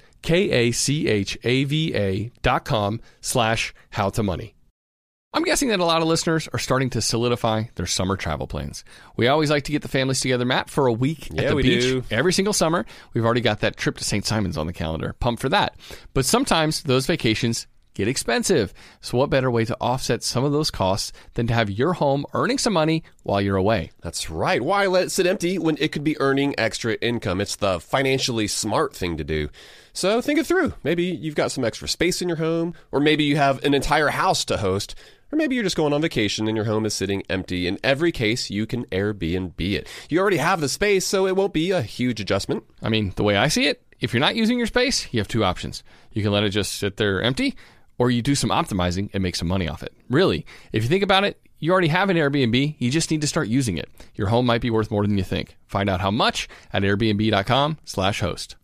K-A-C-H-A-V-A dot com slash howtomoney. I'm guessing that a lot of listeners are starting to solidify their summer travel plans. We always like to get the families together, Matt, for a week yeah, at the we beach do. Every single summer. We've already got that trip to Saint Simons on the calendar. Pumped for that. But sometimes those vacations get expensive. So what better way to offset some of those costs than to have your home earning some money while you're away? That's right. Why let it sit empty when it could be earning extra income? It's the financially smart thing to do. So think it through. Maybe you've got some extra space in your home, or maybe you have an entire house to host, or maybe you're just going on vacation and your home is sitting empty. In every case, you can Airbnb it. You already have the space, so it won't be a huge adjustment. I mean, the way I see it, if you're not using your space, you have two options. You can let it just sit there empty, or you do some optimizing and make some money off it. Really, if you think about it, you already have an Airbnb. You just need to start using it. Your home might be worth more than you think. Find out how much at airbnb.com slash host.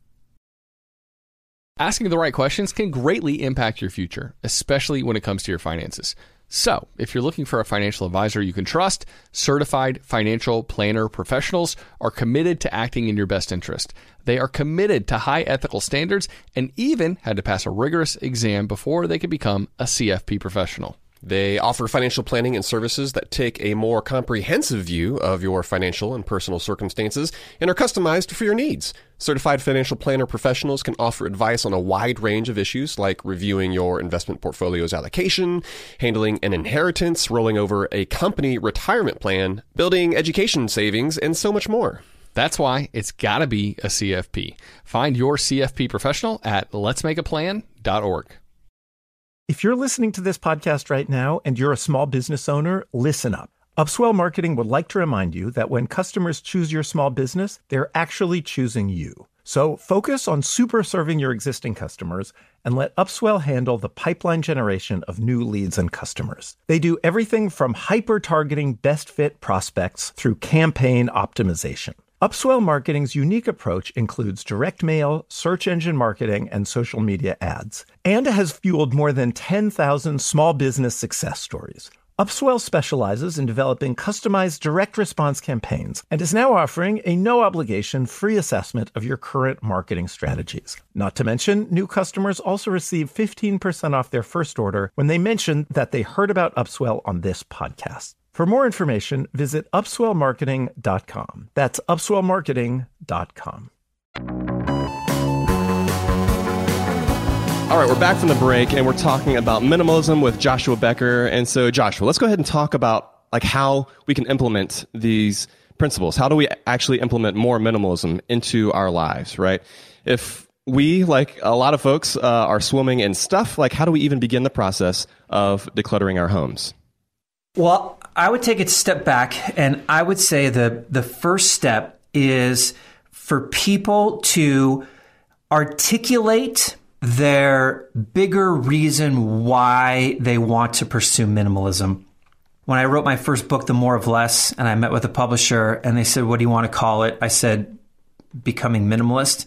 Asking the right questions can greatly impact your future, especially when it comes to your finances. So, if you're looking for a financial advisor you can trust, certified financial planner professionals are committed to acting in your best interest. They are committed to high ethical standards and even had to pass a rigorous exam before they could become a C F P professional. They offer financial planning and services that take a more comprehensive view of your financial and personal circumstances and are customized for your needs. Certified financial planner professionals can offer advice on a wide range of issues like reviewing your investment portfolio's allocation, handling an inheritance, rolling over a company retirement plan, building education savings, and so much more. That's why it's got to be a C F P. Find your C F P professional at lets make a plan dot org. If you're listening to this podcast right now and you're a small business owner, listen up. Upswell Marketing would like to remind you that when customers choose your small business, they're actually choosing you. So focus on super serving your existing customers and let Upswell handle the pipeline generation of new leads and customers. They do everything from hyper-targeting best fit prospects through campaign optimization. Upswell Marketing's unique approach includes direct mail, search engine marketing, and social media ads, and has fueled more than ten thousand small business success stories. Upswell specializes in developing customized direct response campaigns and is now offering a no-obligation free assessment of your current marketing strategies. Not to mention, new customers also receive fifteen percent off their first order when they mention that they heard about Upswell on this podcast. For more information, visit upswell marketing dot com. That's upswell marketing dot com. All right, we're back from the break, and we're talking about minimalism with Joshua Becker. And so, Joshua, let's go ahead and talk about like how we can implement these principles. How do we actually implement more minimalism into our lives, right? If we, like a lot of folks, uh, are swimming in stuff, like how do we even begin the process of decluttering our homes? Well, I would take it a step back, and I would say the the first step is for people to articulate their bigger reason why they want to pursue minimalism. When I wrote my first book, The More of Less, and I met with a publisher, and they said, "What do you want to call it?" I said, "Becoming Minimalist."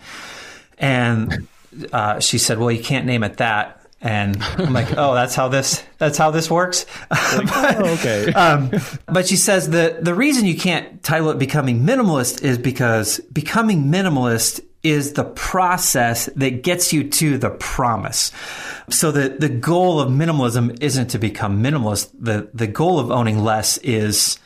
And uh, she said, "Well, you can't name it that." And I'm like, oh, that's how this that's how this works. Like, but, oh, okay. um, but she says the the reason you can't title it Becoming Minimalist is because becoming minimalist is the process that gets you to the promise. So the the goal of minimalism isn't to become minimalist. The the goal of owning less is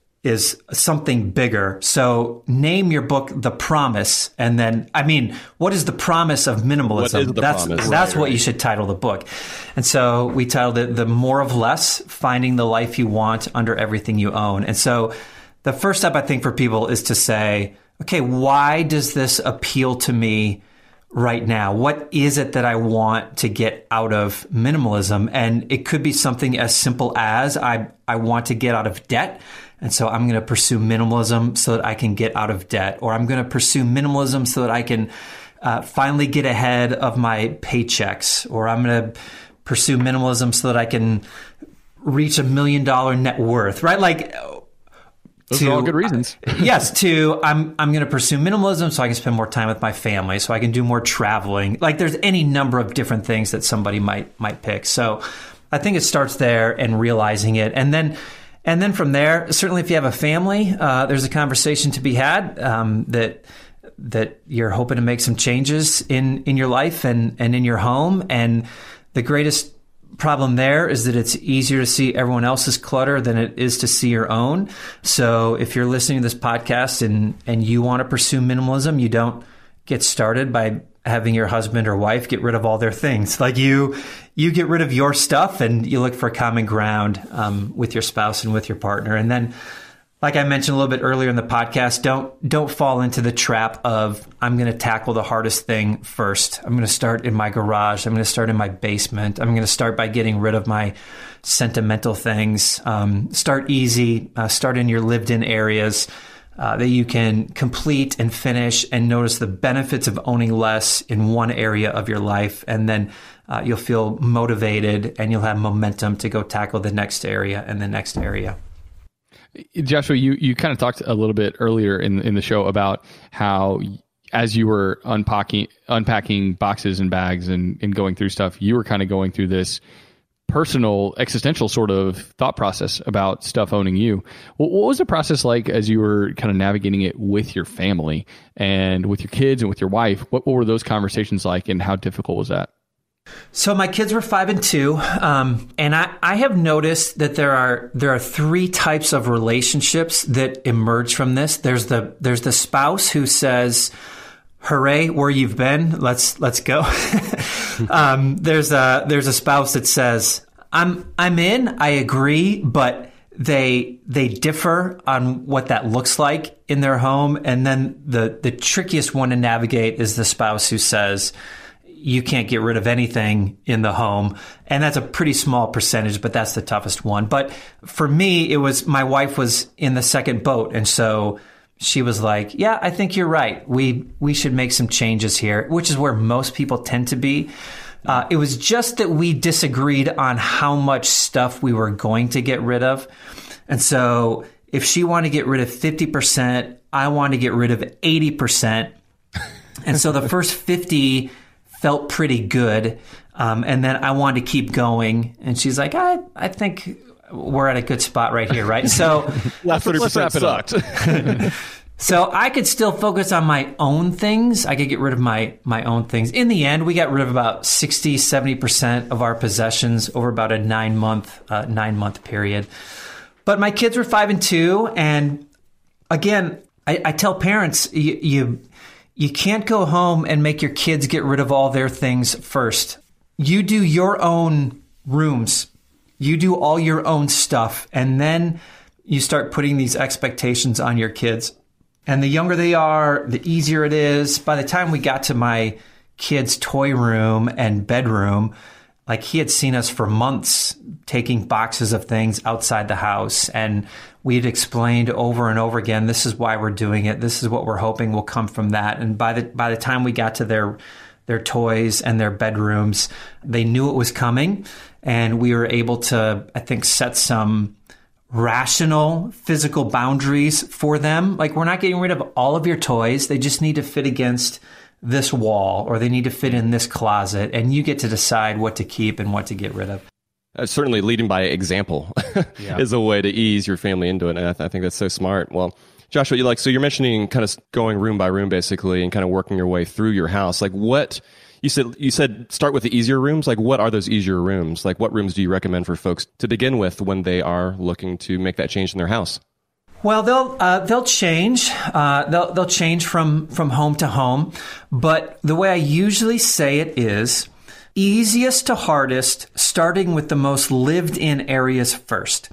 is something bigger. So name your book The Promise, and then, I mean, what is the promise of minimalism? What is the that's promise? that's right, what right. you should title the book. And so we titled it The More of Less, Finding the Life You Want Under Everything You Own. And so the first step, I think, for people is to say, okay, why does this appeal to me right now? What is it that I want to get out of minimalism? And it could be something as simple as I, I want to get out of debt. And so I'm going to pursue minimalism so that I can get out of debt, or I'm going to pursue minimalism so that I can uh, finally get ahead of my paychecks, or I'm going to pursue minimalism so that I can reach a million dollar net worth, right? Like, those to, are all good reasons. yes, to I'm I'm going to pursue minimalism so I can spend more time with my family, so I can do more traveling. Like, there's any number of different things that somebody might might pick. So I think it starts there and realizing it, and then. And then from there, certainly if you have a family, uh, there's a conversation to be had um, that that you're hoping to make some changes in, in your life and, and in your home. And the greatest problem there is that it's easier to see everyone else's clutter than it is to see your own. So if you're listening to this podcast and, and you want to pursue minimalism, you don't get started by having your husband or wife get rid of all their things. Like you, you get rid of your stuff and you look for common ground um, with your spouse and with your partner. And then, like I mentioned a little bit earlier in the podcast, don't don't fall into the trap of I'm going to tackle the hardest thing first. I'm going to start in my garage. I'm going to start in my basement. I'm going to start by getting rid of my sentimental things. Um, start easy. Uh, start in your lived-in areas. Uh, that you can complete and finish and notice the benefits of owning less in one area of your life. And then uh, you'll feel motivated and you'll have momentum to go tackle the next area and the next area. Joshua, you, you kind of talked a little bit earlier in, in the show about how as you were unpacking, unpacking boxes and bags and, and going through stuff, you were kind of going through this personal, existential sort of thought process about stuff owning you. What, what was the process like as you were kind of navigating it with your family and with your kids and with your wife? What, what were those conversations like, and how difficult was that? So my kids were five and two, um, and I, I have noticed that there are there are three types of relationships that emerge from this. There's the there's the spouse who says, "Hooray, where you've been, let's let's go." um, there's a there's a spouse that says, "I'm I'm in, I agree, but they they differ on what that looks like in their home." And then the the trickiest one to navigate is the spouse who says, you can't get rid of anything in the home. And that's a pretty small percentage, but that's the toughest one. But for me, it was my wife was in the second boat. And so she was like, yeah, I think you're right. We we should make some changes here, which is where most people tend to be. Uh, it was just that we disagreed on how much stuff we were going to get rid of. And so if she wanted to get rid of fifty percent, I wanted to get rid of eighty percent. And so the first fifty felt pretty good. Um, and then I wanted to keep going. And she's like, I, I think we're at a good spot right here, right? So last thirty percent sucked. So I could still focus on my own things. I could get rid of my, my own things. In the end, we got rid of about sixty, seventy percent of our possessions over about a nine month, uh, nine month period. But my kids were five and two. And again, I, I tell parents, you, you, you can't go home and make your kids get rid of all their things first. You do your own rooms. You do all your own stuff. And then you start putting these expectations on your kids. And the younger they are, the easier it is. By the time we got to my kid's toy room and bedroom, like he had seen us for months taking boxes of things outside the house. And we had explained over and over again, this is why we're doing it. This is what we're hoping will come from that. And by the by the time we got to their their toys and their bedrooms, they knew it was coming. And we were able to, I think, set some rational physical boundaries for them. Like, we're not getting rid of all of your toys. They just need to fit against this wall, or they need to fit in this closet, and you get to decide what to keep and what to get rid of. Uh, certainly leading by example yeah. is a way to ease your family into it. And I, th- I think that's so smart. Well, Joshua, you like, so you're mentioning kind of going room by room basically and kind of working your way through your house. Like what you said, you said start with the easier rooms. Like what are those easier rooms? Like what rooms do you recommend for folks to begin with when they are looking to make that change in their house? Well, they'll uh, they'll change. Uh, they'll they'll change from from home to home. But the way I usually say it is easiest to hardest, starting with the most lived in areas first.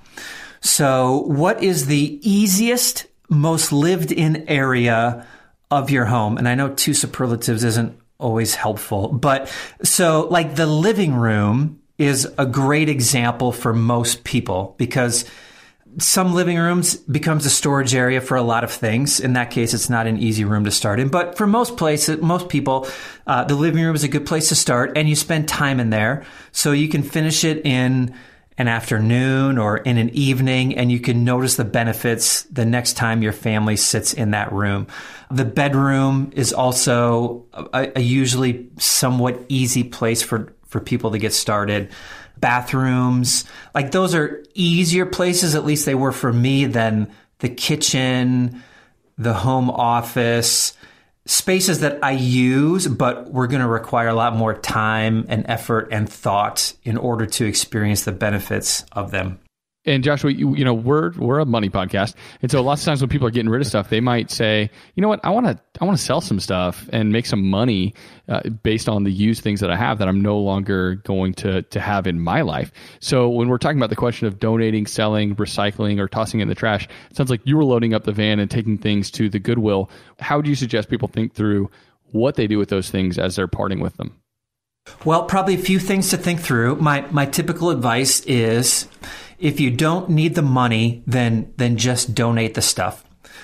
So, what is the easiest, most lived in area of your home? And I know two superlatives isn't always helpful, but so like the living room is a great example for most people because some living rooms becomes a storage area for a lot of things. In that case, it's not an easy room to start in. But for most places, most people, uh, the living room is a good place to start, and you spend time in there. So you can finish it in an afternoon or in an evening, and you can notice the benefits the next time your family sits in that room. The bedroom is also a, a usually somewhat easy place for, for people to get started. Bathrooms, like those are easier places, at least they were for me, than the kitchen, the home office, spaces that I use, but we're going to require a lot more time and effort and thought in order to experience the benefits of them. And Joshua, you, you know, we're we're a money podcast, and so lots of times when people are getting rid of stuff, they might say, you know what, I want to I want to sell some stuff and make some money uh, based on the used things that I have that I'm no longer going to to have in my life. So when we're talking about the question of donating, selling, recycling, or tossing in the trash, it sounds like you were loading up the van and taking things to the Goodwill. How do you suggest people think through what they do with those things as they're parting with them? Well, probably a few things to think through. My my typical advice is, if you don't need the money, then then just donate the stuff.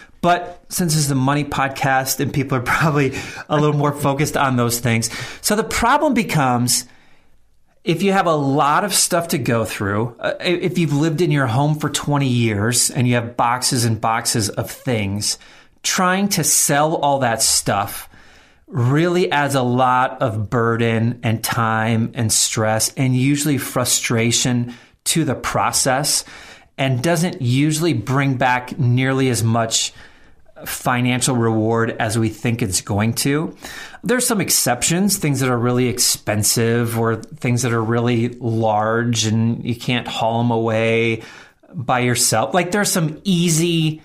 But since this is a money podcast and people are probably a little more focused on those things. So the problem becomes, if you have a lot of stuff to go through, uh, if you've lived in your home for twenty years and you have boxes and boxes of things, trying to sell all that stuff really adds a lot of burden and time and stress and usually frustration to the process, and doesn't usually bring back nearly as much financial reward as we think it's going to. There's some exceptions, things that are really expensive or things that are really large and you can't haul them away by yourself. Like there's some easy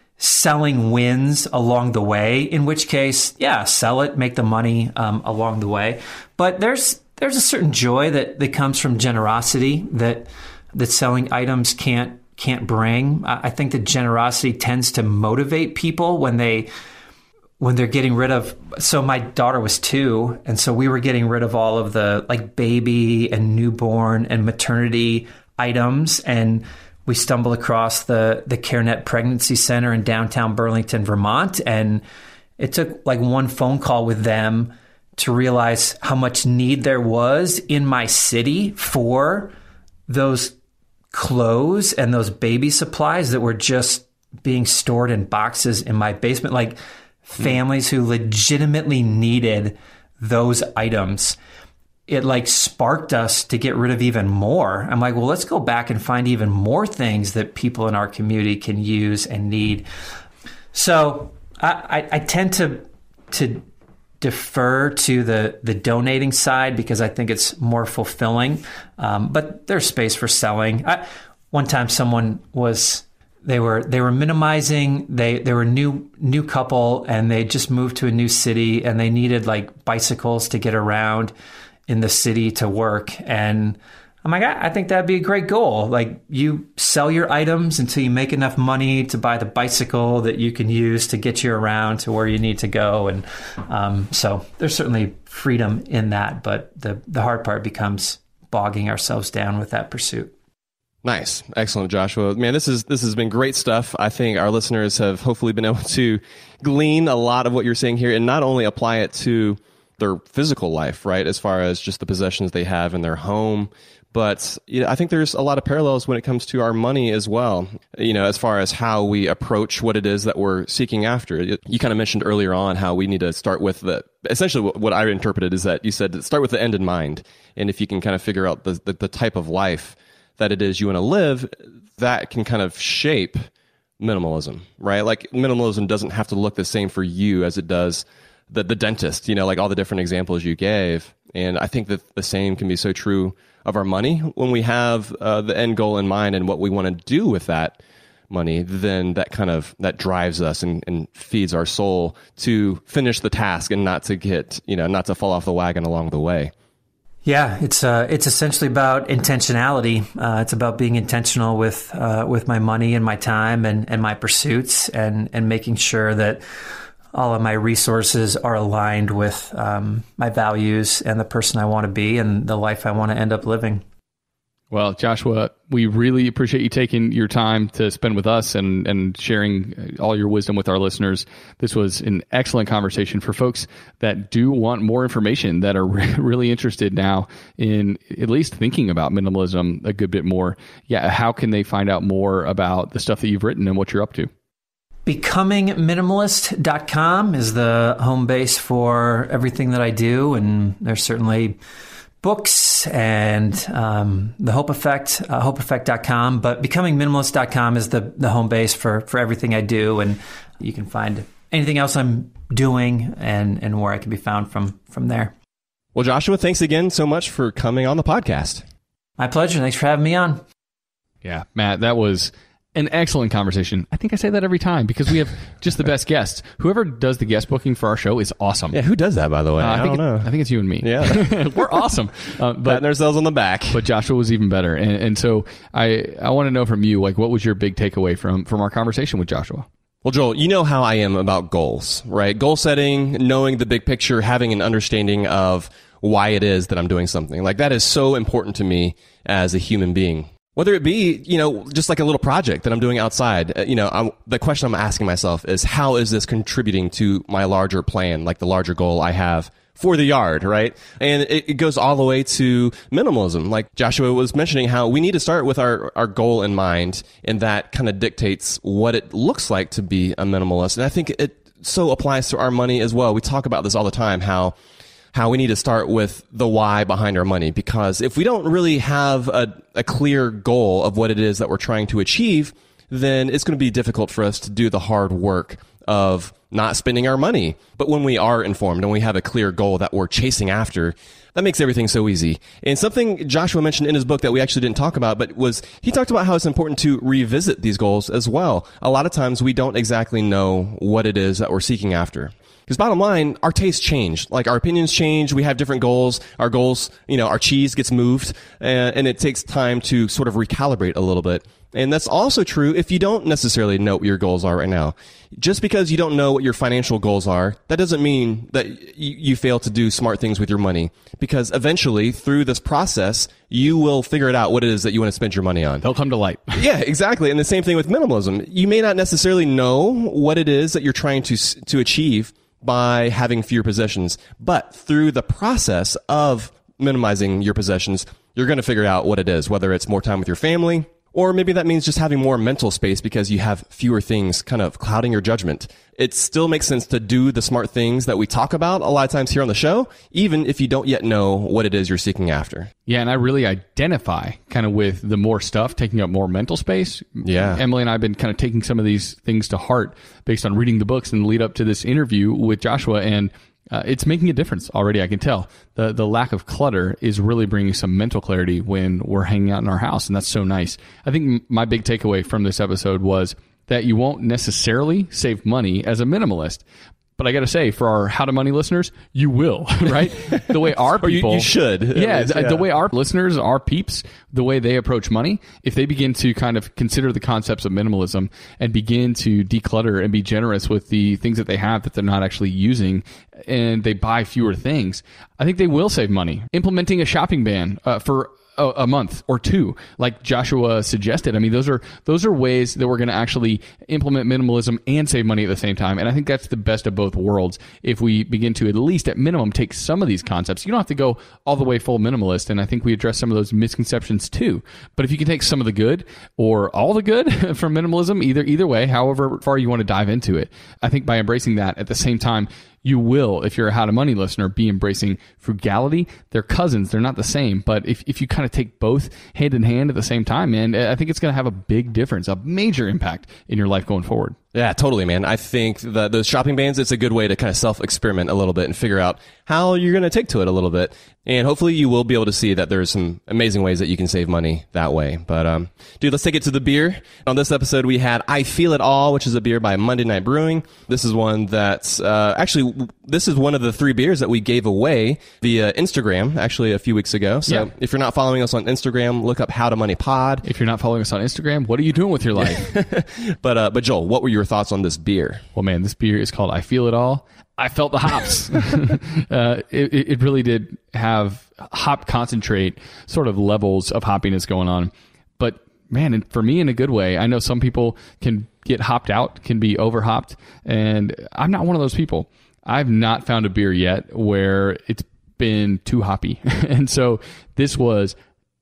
selling wins along the way, in which case, yeah, sell it, make the money um, along the way. But there's there's a certain joy that, that comes from generosity that that selling items can't can't bring. I think that generosity tends to motivate people when they when they're getting rid of, so my daughter was two, and so we were getting rid of all of the like baby and newborn and maternity items, and we stumbled across the the CareNet Pregnancy Center in downtown Burlington, Vermont, and it took like one phone call with them to realize how much need there was in my city for those clothes and those baby supplies that were just being stored in boxes in my basement, like families who legitimately needed those items. It like sparked us to get rid of even more. I'm like, well, let's go back and find even more things that people in our community can use and need. So I, I, I tend to to defer to the the donating side because I think it's more fulfilling. Um, but there's space for selling. I, one time, someone was they were they were minimizing. They they were new new couple and they just moved to a new city and they needed like bicycles to get around in the city to work. And I'm like, I, I think that'd be a great goal. Like, you sell your items until you make enough money to buy the bicycle that you can use to get you around to where you need to go. And um, so there's certainly freedom in that, but the, the hard part becomes bogging ourselves down with that pursuit. Nice. Excellent, Joshua. Man, this is this has been great stuff. I think our listeners have hopefully been able to glean a lot of what you're saying here and not only apply it to their physical life, right, as far as just the possessions they have in their home, but you know, I think there's a lot of parallels when it comes to our money as well, you know, as far as how we approach what it is that we're seeking after. You kind of mentioned earlier on how we need to start with the, essentially what I interpreted is that you said start with the end in mind. And if you can kind of figure out the, the, the type of life that it is you want to live, that can kind of shape minimalism, right? Like, minimalism doesn't have to look the same for you as it does the, the dentist, you know, like all the different examples you gave. And I think that the same can be so true of our money. When we have uh, the end goal in mind and what we want to do with that money, then that kind of, that drives us and, and feeds our soul to finish the task and not to get, you know, not to fall off the wagon along the way. Yeah, it's uh, it's essentially about intentionality. Uh, it's about being intentional with uh, with my money and my time and, and my pursuits, and, and making sure that all of my resources are aligned with um, my values and the person I want to be and the life I want to end up living. Well, Joshua, we really appreciate you taking your time to spend with us and, and sharing all your wisdom with our listeners. This was an excellent conversation for folks that do want more information, that are re- really interested now in at least thinking about minimalism a good bit more. Yeah, how can they find out more about the stuff that you've written and what you're up to? becoming minimalist dot com is the home base for everything that I do, and there's certainly books and um, the Hope Effect, uh, hope effect dot com, but becoming minimalist dot com is the, the home base for, for everything I do, and you can find anything else I'm doing and, and where I can be found from, from there. Well, Joshua, thanks again so much for coming on the podcast. My pleasure. Thanks for having me on. Yeah, Matt, that was an excellent conversation. I think I say that every time because we have just the best guests. Whoever does the guest booking for our show is awesome. Yeah, who does that, by the way? Uh, I, I think don't it, know. I think it's you and me. Yeah. We're awesome. Uh, but Patting ourselves on the back. But Joshua was even better. And, and so I, I want to know from you, like, what was your big takeaway from, from our conversation with Joshua? Well, Joel, you know how I am about goals, right? Goal setting, knowing the big picture, having an understanding of why it is that I'm doing something. Like, that is so important to me as a human being. Whether it be, you know, just like a little project that I'm doing outside, uh, you know, I'm, the question I'm asking myself is, how is this contributing to my larger plan, like the larger goal I have for the yard, right? And it, it goes all the way to minimalism. Like Joshua was mentioning, how we need to start with our, our goal in mind, and that kind of dictates what it looks like to be a minimalist. And I think it so applies to our money as well. We talk about this all the time, how how we need to start with the why behind our money, because if we don't really have a, a clear goal of what it is that we're trying to achieve, then it's going to be difficult for us to do the hard work of not spending our money. But when we are informed and we have a clear goal that we're chasing after, that makes everything so easy. And something Joshua mentioned in his book that we actually didn't talk about, but was he talked about how it's important to revisit these goals as well. A lot of times we don't exactly know what it is that we're seeking after. Because bottom line, our tastes change. Like, our opinions change. We have different goals. Our goals, you know, our cheese gets moved, and, and it takes time to sort of recalibrate a little bit. And that's also true if you don't necessarily know what your goals are right now. Just because you don't know what your financial goals are, that doesn't mean that you, you fail to do smart things with your money. Because eventually, through this process, you will figure it out what it is that you want to spend your money on. They'll come to light. Yeah, exactly. And the same thing with minimalism. You may not necessarily know what it is that you're trying to to achieve by having fewer possessions, but through the process of minimizing your possessions, you're going to figure out what it is, whether it's more time with your family, or maybe that means just having more mental space because you have fewer things kind of clouding your judgment. It still makes sense to do the smart things that we talk about a lot of times here on the show, even if you don't yet know what it is you're seeking after. Yeah, and I really identify kind of with the more stuff, taking up more mental space. Yeah. Emily and I have been kind of taking some of these things to heart based on reading the books and the lead up to this interview with Joshua, and Uh, it's making a difference already. I can tell the the lack of clutter is really bringing some mental clarity when we're hanging out in our house, and that's so nice. I think m- my big takeaway from this episode was that you won't necessarily save money as a minimalist. But I got to say, for our How to Money listeners, you will, right? The way our Or you- people... you should, at Yeah, least, the, yeah. the way our listeners, our peeps, the way they approach money, if they begin to kind of consider the concepts of minimalism and begin to declutter and be generous with the things that they have that they're not actually using, and they buy fewer things, I think they will save money. Implementing a shopping ban uh, for a, a month or two, like Joshua suggested. I mean, those are those are ways that we're going to actually implement minimalism and save money at the same time. And I think that's the best of both worlds. If we begin to at least at minimum take some of these concepts, you don't have to go all the way full minimalist. And I think we address some of those misconceptions too. But if you can take some of the good or all the good from minimalism, either either way, however far you want to dive into it, I think by embracing that at the same time, you will, if you're a How to Money listener, be embracing frugality. They're cousins. They're not the same. But if, if you kind of take both hand in hand at the same time, man, I think it's going to have a big difference, a major impact in your life going forward. Yeah, totally, man. I think that those shopping bans, it's a good way to kind of self-experiment a little bit and figure out how you're going to take to it a little bit. And hopefully you will be able to see that there's some amazing ways that you can save money that way. But, um, dude, let's take it to the beer. On this episode, we had I Feel It All, which is a beer by Monday Night Brewing. This is one that's, uh, actually, this is one of the three beers that we gave away via Instagram, actually, a few weeks ago. So Yeah. if you're not following us on Instagram, look up How to Money Pod. If you're not following us on Instagram, what are you doing with your life? But, uh, but Joel, what were your thoughts on this beer? Well, man, this beer is called I Feel It All. I felt the hops. uh, it, it really did have hop concentrate sort of levels of hoppiness going on. But man, and for me in a good way, I know some people can get hopped out, can be over hopped, and I'm not one of those people. I've not found a beer yet where it's been too hoppy. And so this was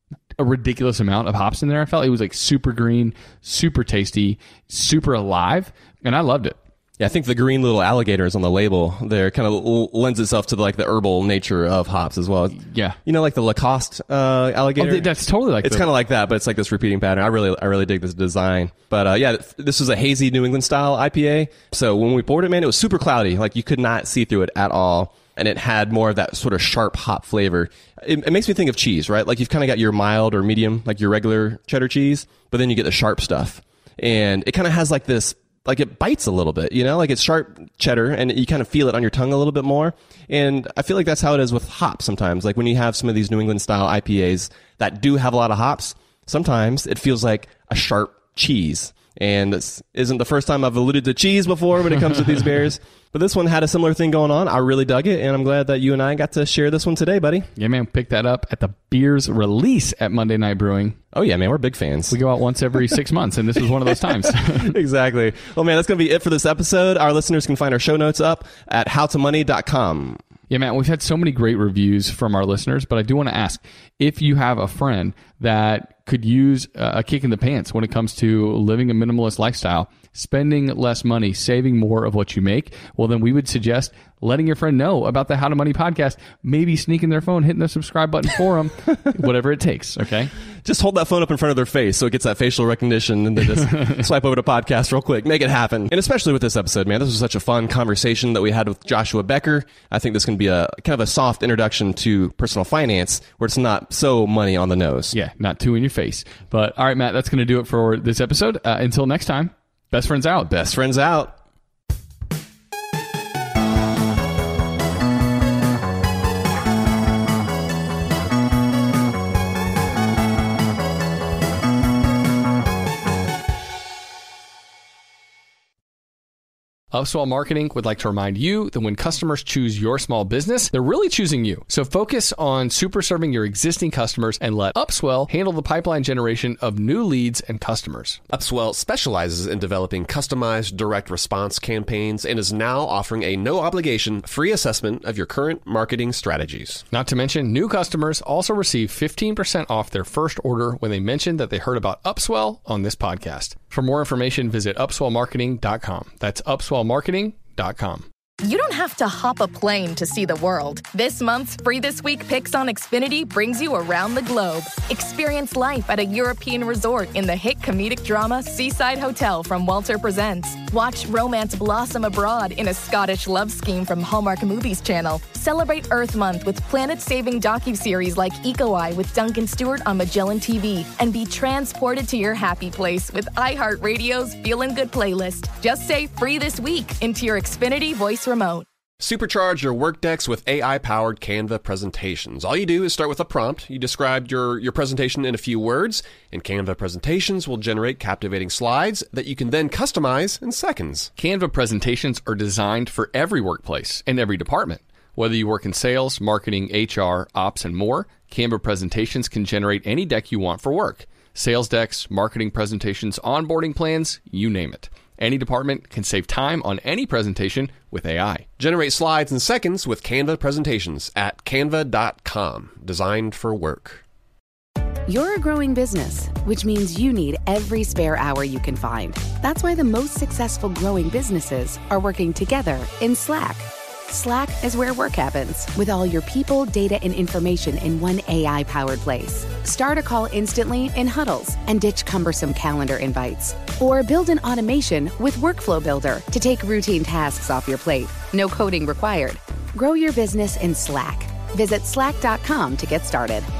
a ridiculous amount of hops in there. I felt it was like super green, super tasty, super alive, and I loved it. Yeah, I think the green little alligators on the label there kind of l- lends itself to the, like the herbal nature of hops as well. Yeah. You know, like the Lacoste uh, alligator. Oh, that's totally like it's the- kind of like that, but it's like this repeating pattern. I really, I really dig this design. But uh, yeah, this was a hazy New England style I P A. So when we poured it, man, it was super cloudy. Like you could not see through it at all. And it had more of that sort of sharp hop flavor. It, it makes me think of cheese, right? Like you've kind of got your mild or medium, like your regular cheddar cheese, but then you get the sharp stuff. And it kind of has like this, like it bites a little bit, you know, like it's sharp cheddar and you kind of feel it on your tongue a little bit more. And I feel like that's how it is with hops sometimes. Like when you have some of these New England style I P As that do have a lot of hops, sometimes it feels like a sharp cheese. And this isn't the first time I've alluded to cheese before when it comes to these beers. But this one had a similar thing going on. I really dug it, and I'm glad that you and I got to share this one today, buddy. Yeah, man, pick that up at the beer's release at Monday Night Brewing. Oh, yeah, man, we're big fans. We go out once every six months, and this was one of those times. Exactly. Well, man, that's going to be it for this episode. Our listeners can find our show notes up at how to money dot com. Yeah, man, we've had so many great reviews from our listeners, but I do want to ask if you have a friend that could use a kick in the pants when it comes to living a minimalist lifestyle, spending less money, saving more of what you make, well, then we would suggest letting your friend know about the How to Money podcast, maybe sneaking their phone, hitting the subscribe button for them, whatever it takes, okay? Just hold that phone up in front of their face so it gets that facial recognition and then just swipe over to podcast real quick. Make it happen. And especially with this episode, man, this was such a fun conversation that we had with Joshua Becker. I think this can be a kind of a soft introduction to personal finance where it's not so money on the nose. Yeah, not too in your face. But all right, Matt, that's going to do it for this episode. Uh, until next time, best friends out. Best friends out. Upswell Marketing would like to remind you that when customers choose your small business, they're really choosing you. So focus on super serving your existing customers and let Upswell handle the pipeline generation of new leads and customers. Upswell specializes in developing customized direct response campaigns and is now offering a no-obligation free assessment of your current marketing strategies. Not to mention, new customers also receive fifteen percent off their first order when they mention that they heard about Upswell on this podcast. For more information, visit upswell marketing dot com. That's upswell marketing dot com. You don't have to hop a plane to see the world. This month's Free This Week Picks on Xfinity brings you around the globe. Experience life at a European resort in the hit comedic drama Seaside Hotel from Walter Presents. Watch romance blossom abroad in a Scottish love scheme from Hallmark Movies Channel. Celebrate Earth Month with planet-saving docuseries like Eco Eye with Duncan Stewart on Magellan T V. And be transported to your happy place with iHeartRadio's Feelin' Good playlist. Just say Free This Week into your Xfinity voice remote. Supercharge your Workdex with A I-powered Canva presentations. All you do is start with a prompt. You describe your, your presentation in a few words, and Canva presentations will generate captivating slides that you can then customize in seconds. Canva presentations are designed for every workplace and every department. Whether you work in sales, marketing, H R, ops, and more, Canva presentations can generate any deck you want for work. Sales decks, marketing presentations, onboarding plans, you name it. Any department can save time on any presentation with A I. Generate slides in seconds with Canva presentations at canva dot com. Designed for work. You're a growing business, which means you need every spare hour you can find. That's why the most successful growing businesses are working together in Slack. Slack is where work happens, with all your people, data, and information in one A I-powered place. Start a call instantly in huddles and ditch cumbersome calendar invites. Or build an automation with Workflow Builder to take routine tasks off your plate. No coding required. Grow your business in Slack. Visit slack dot com to get started.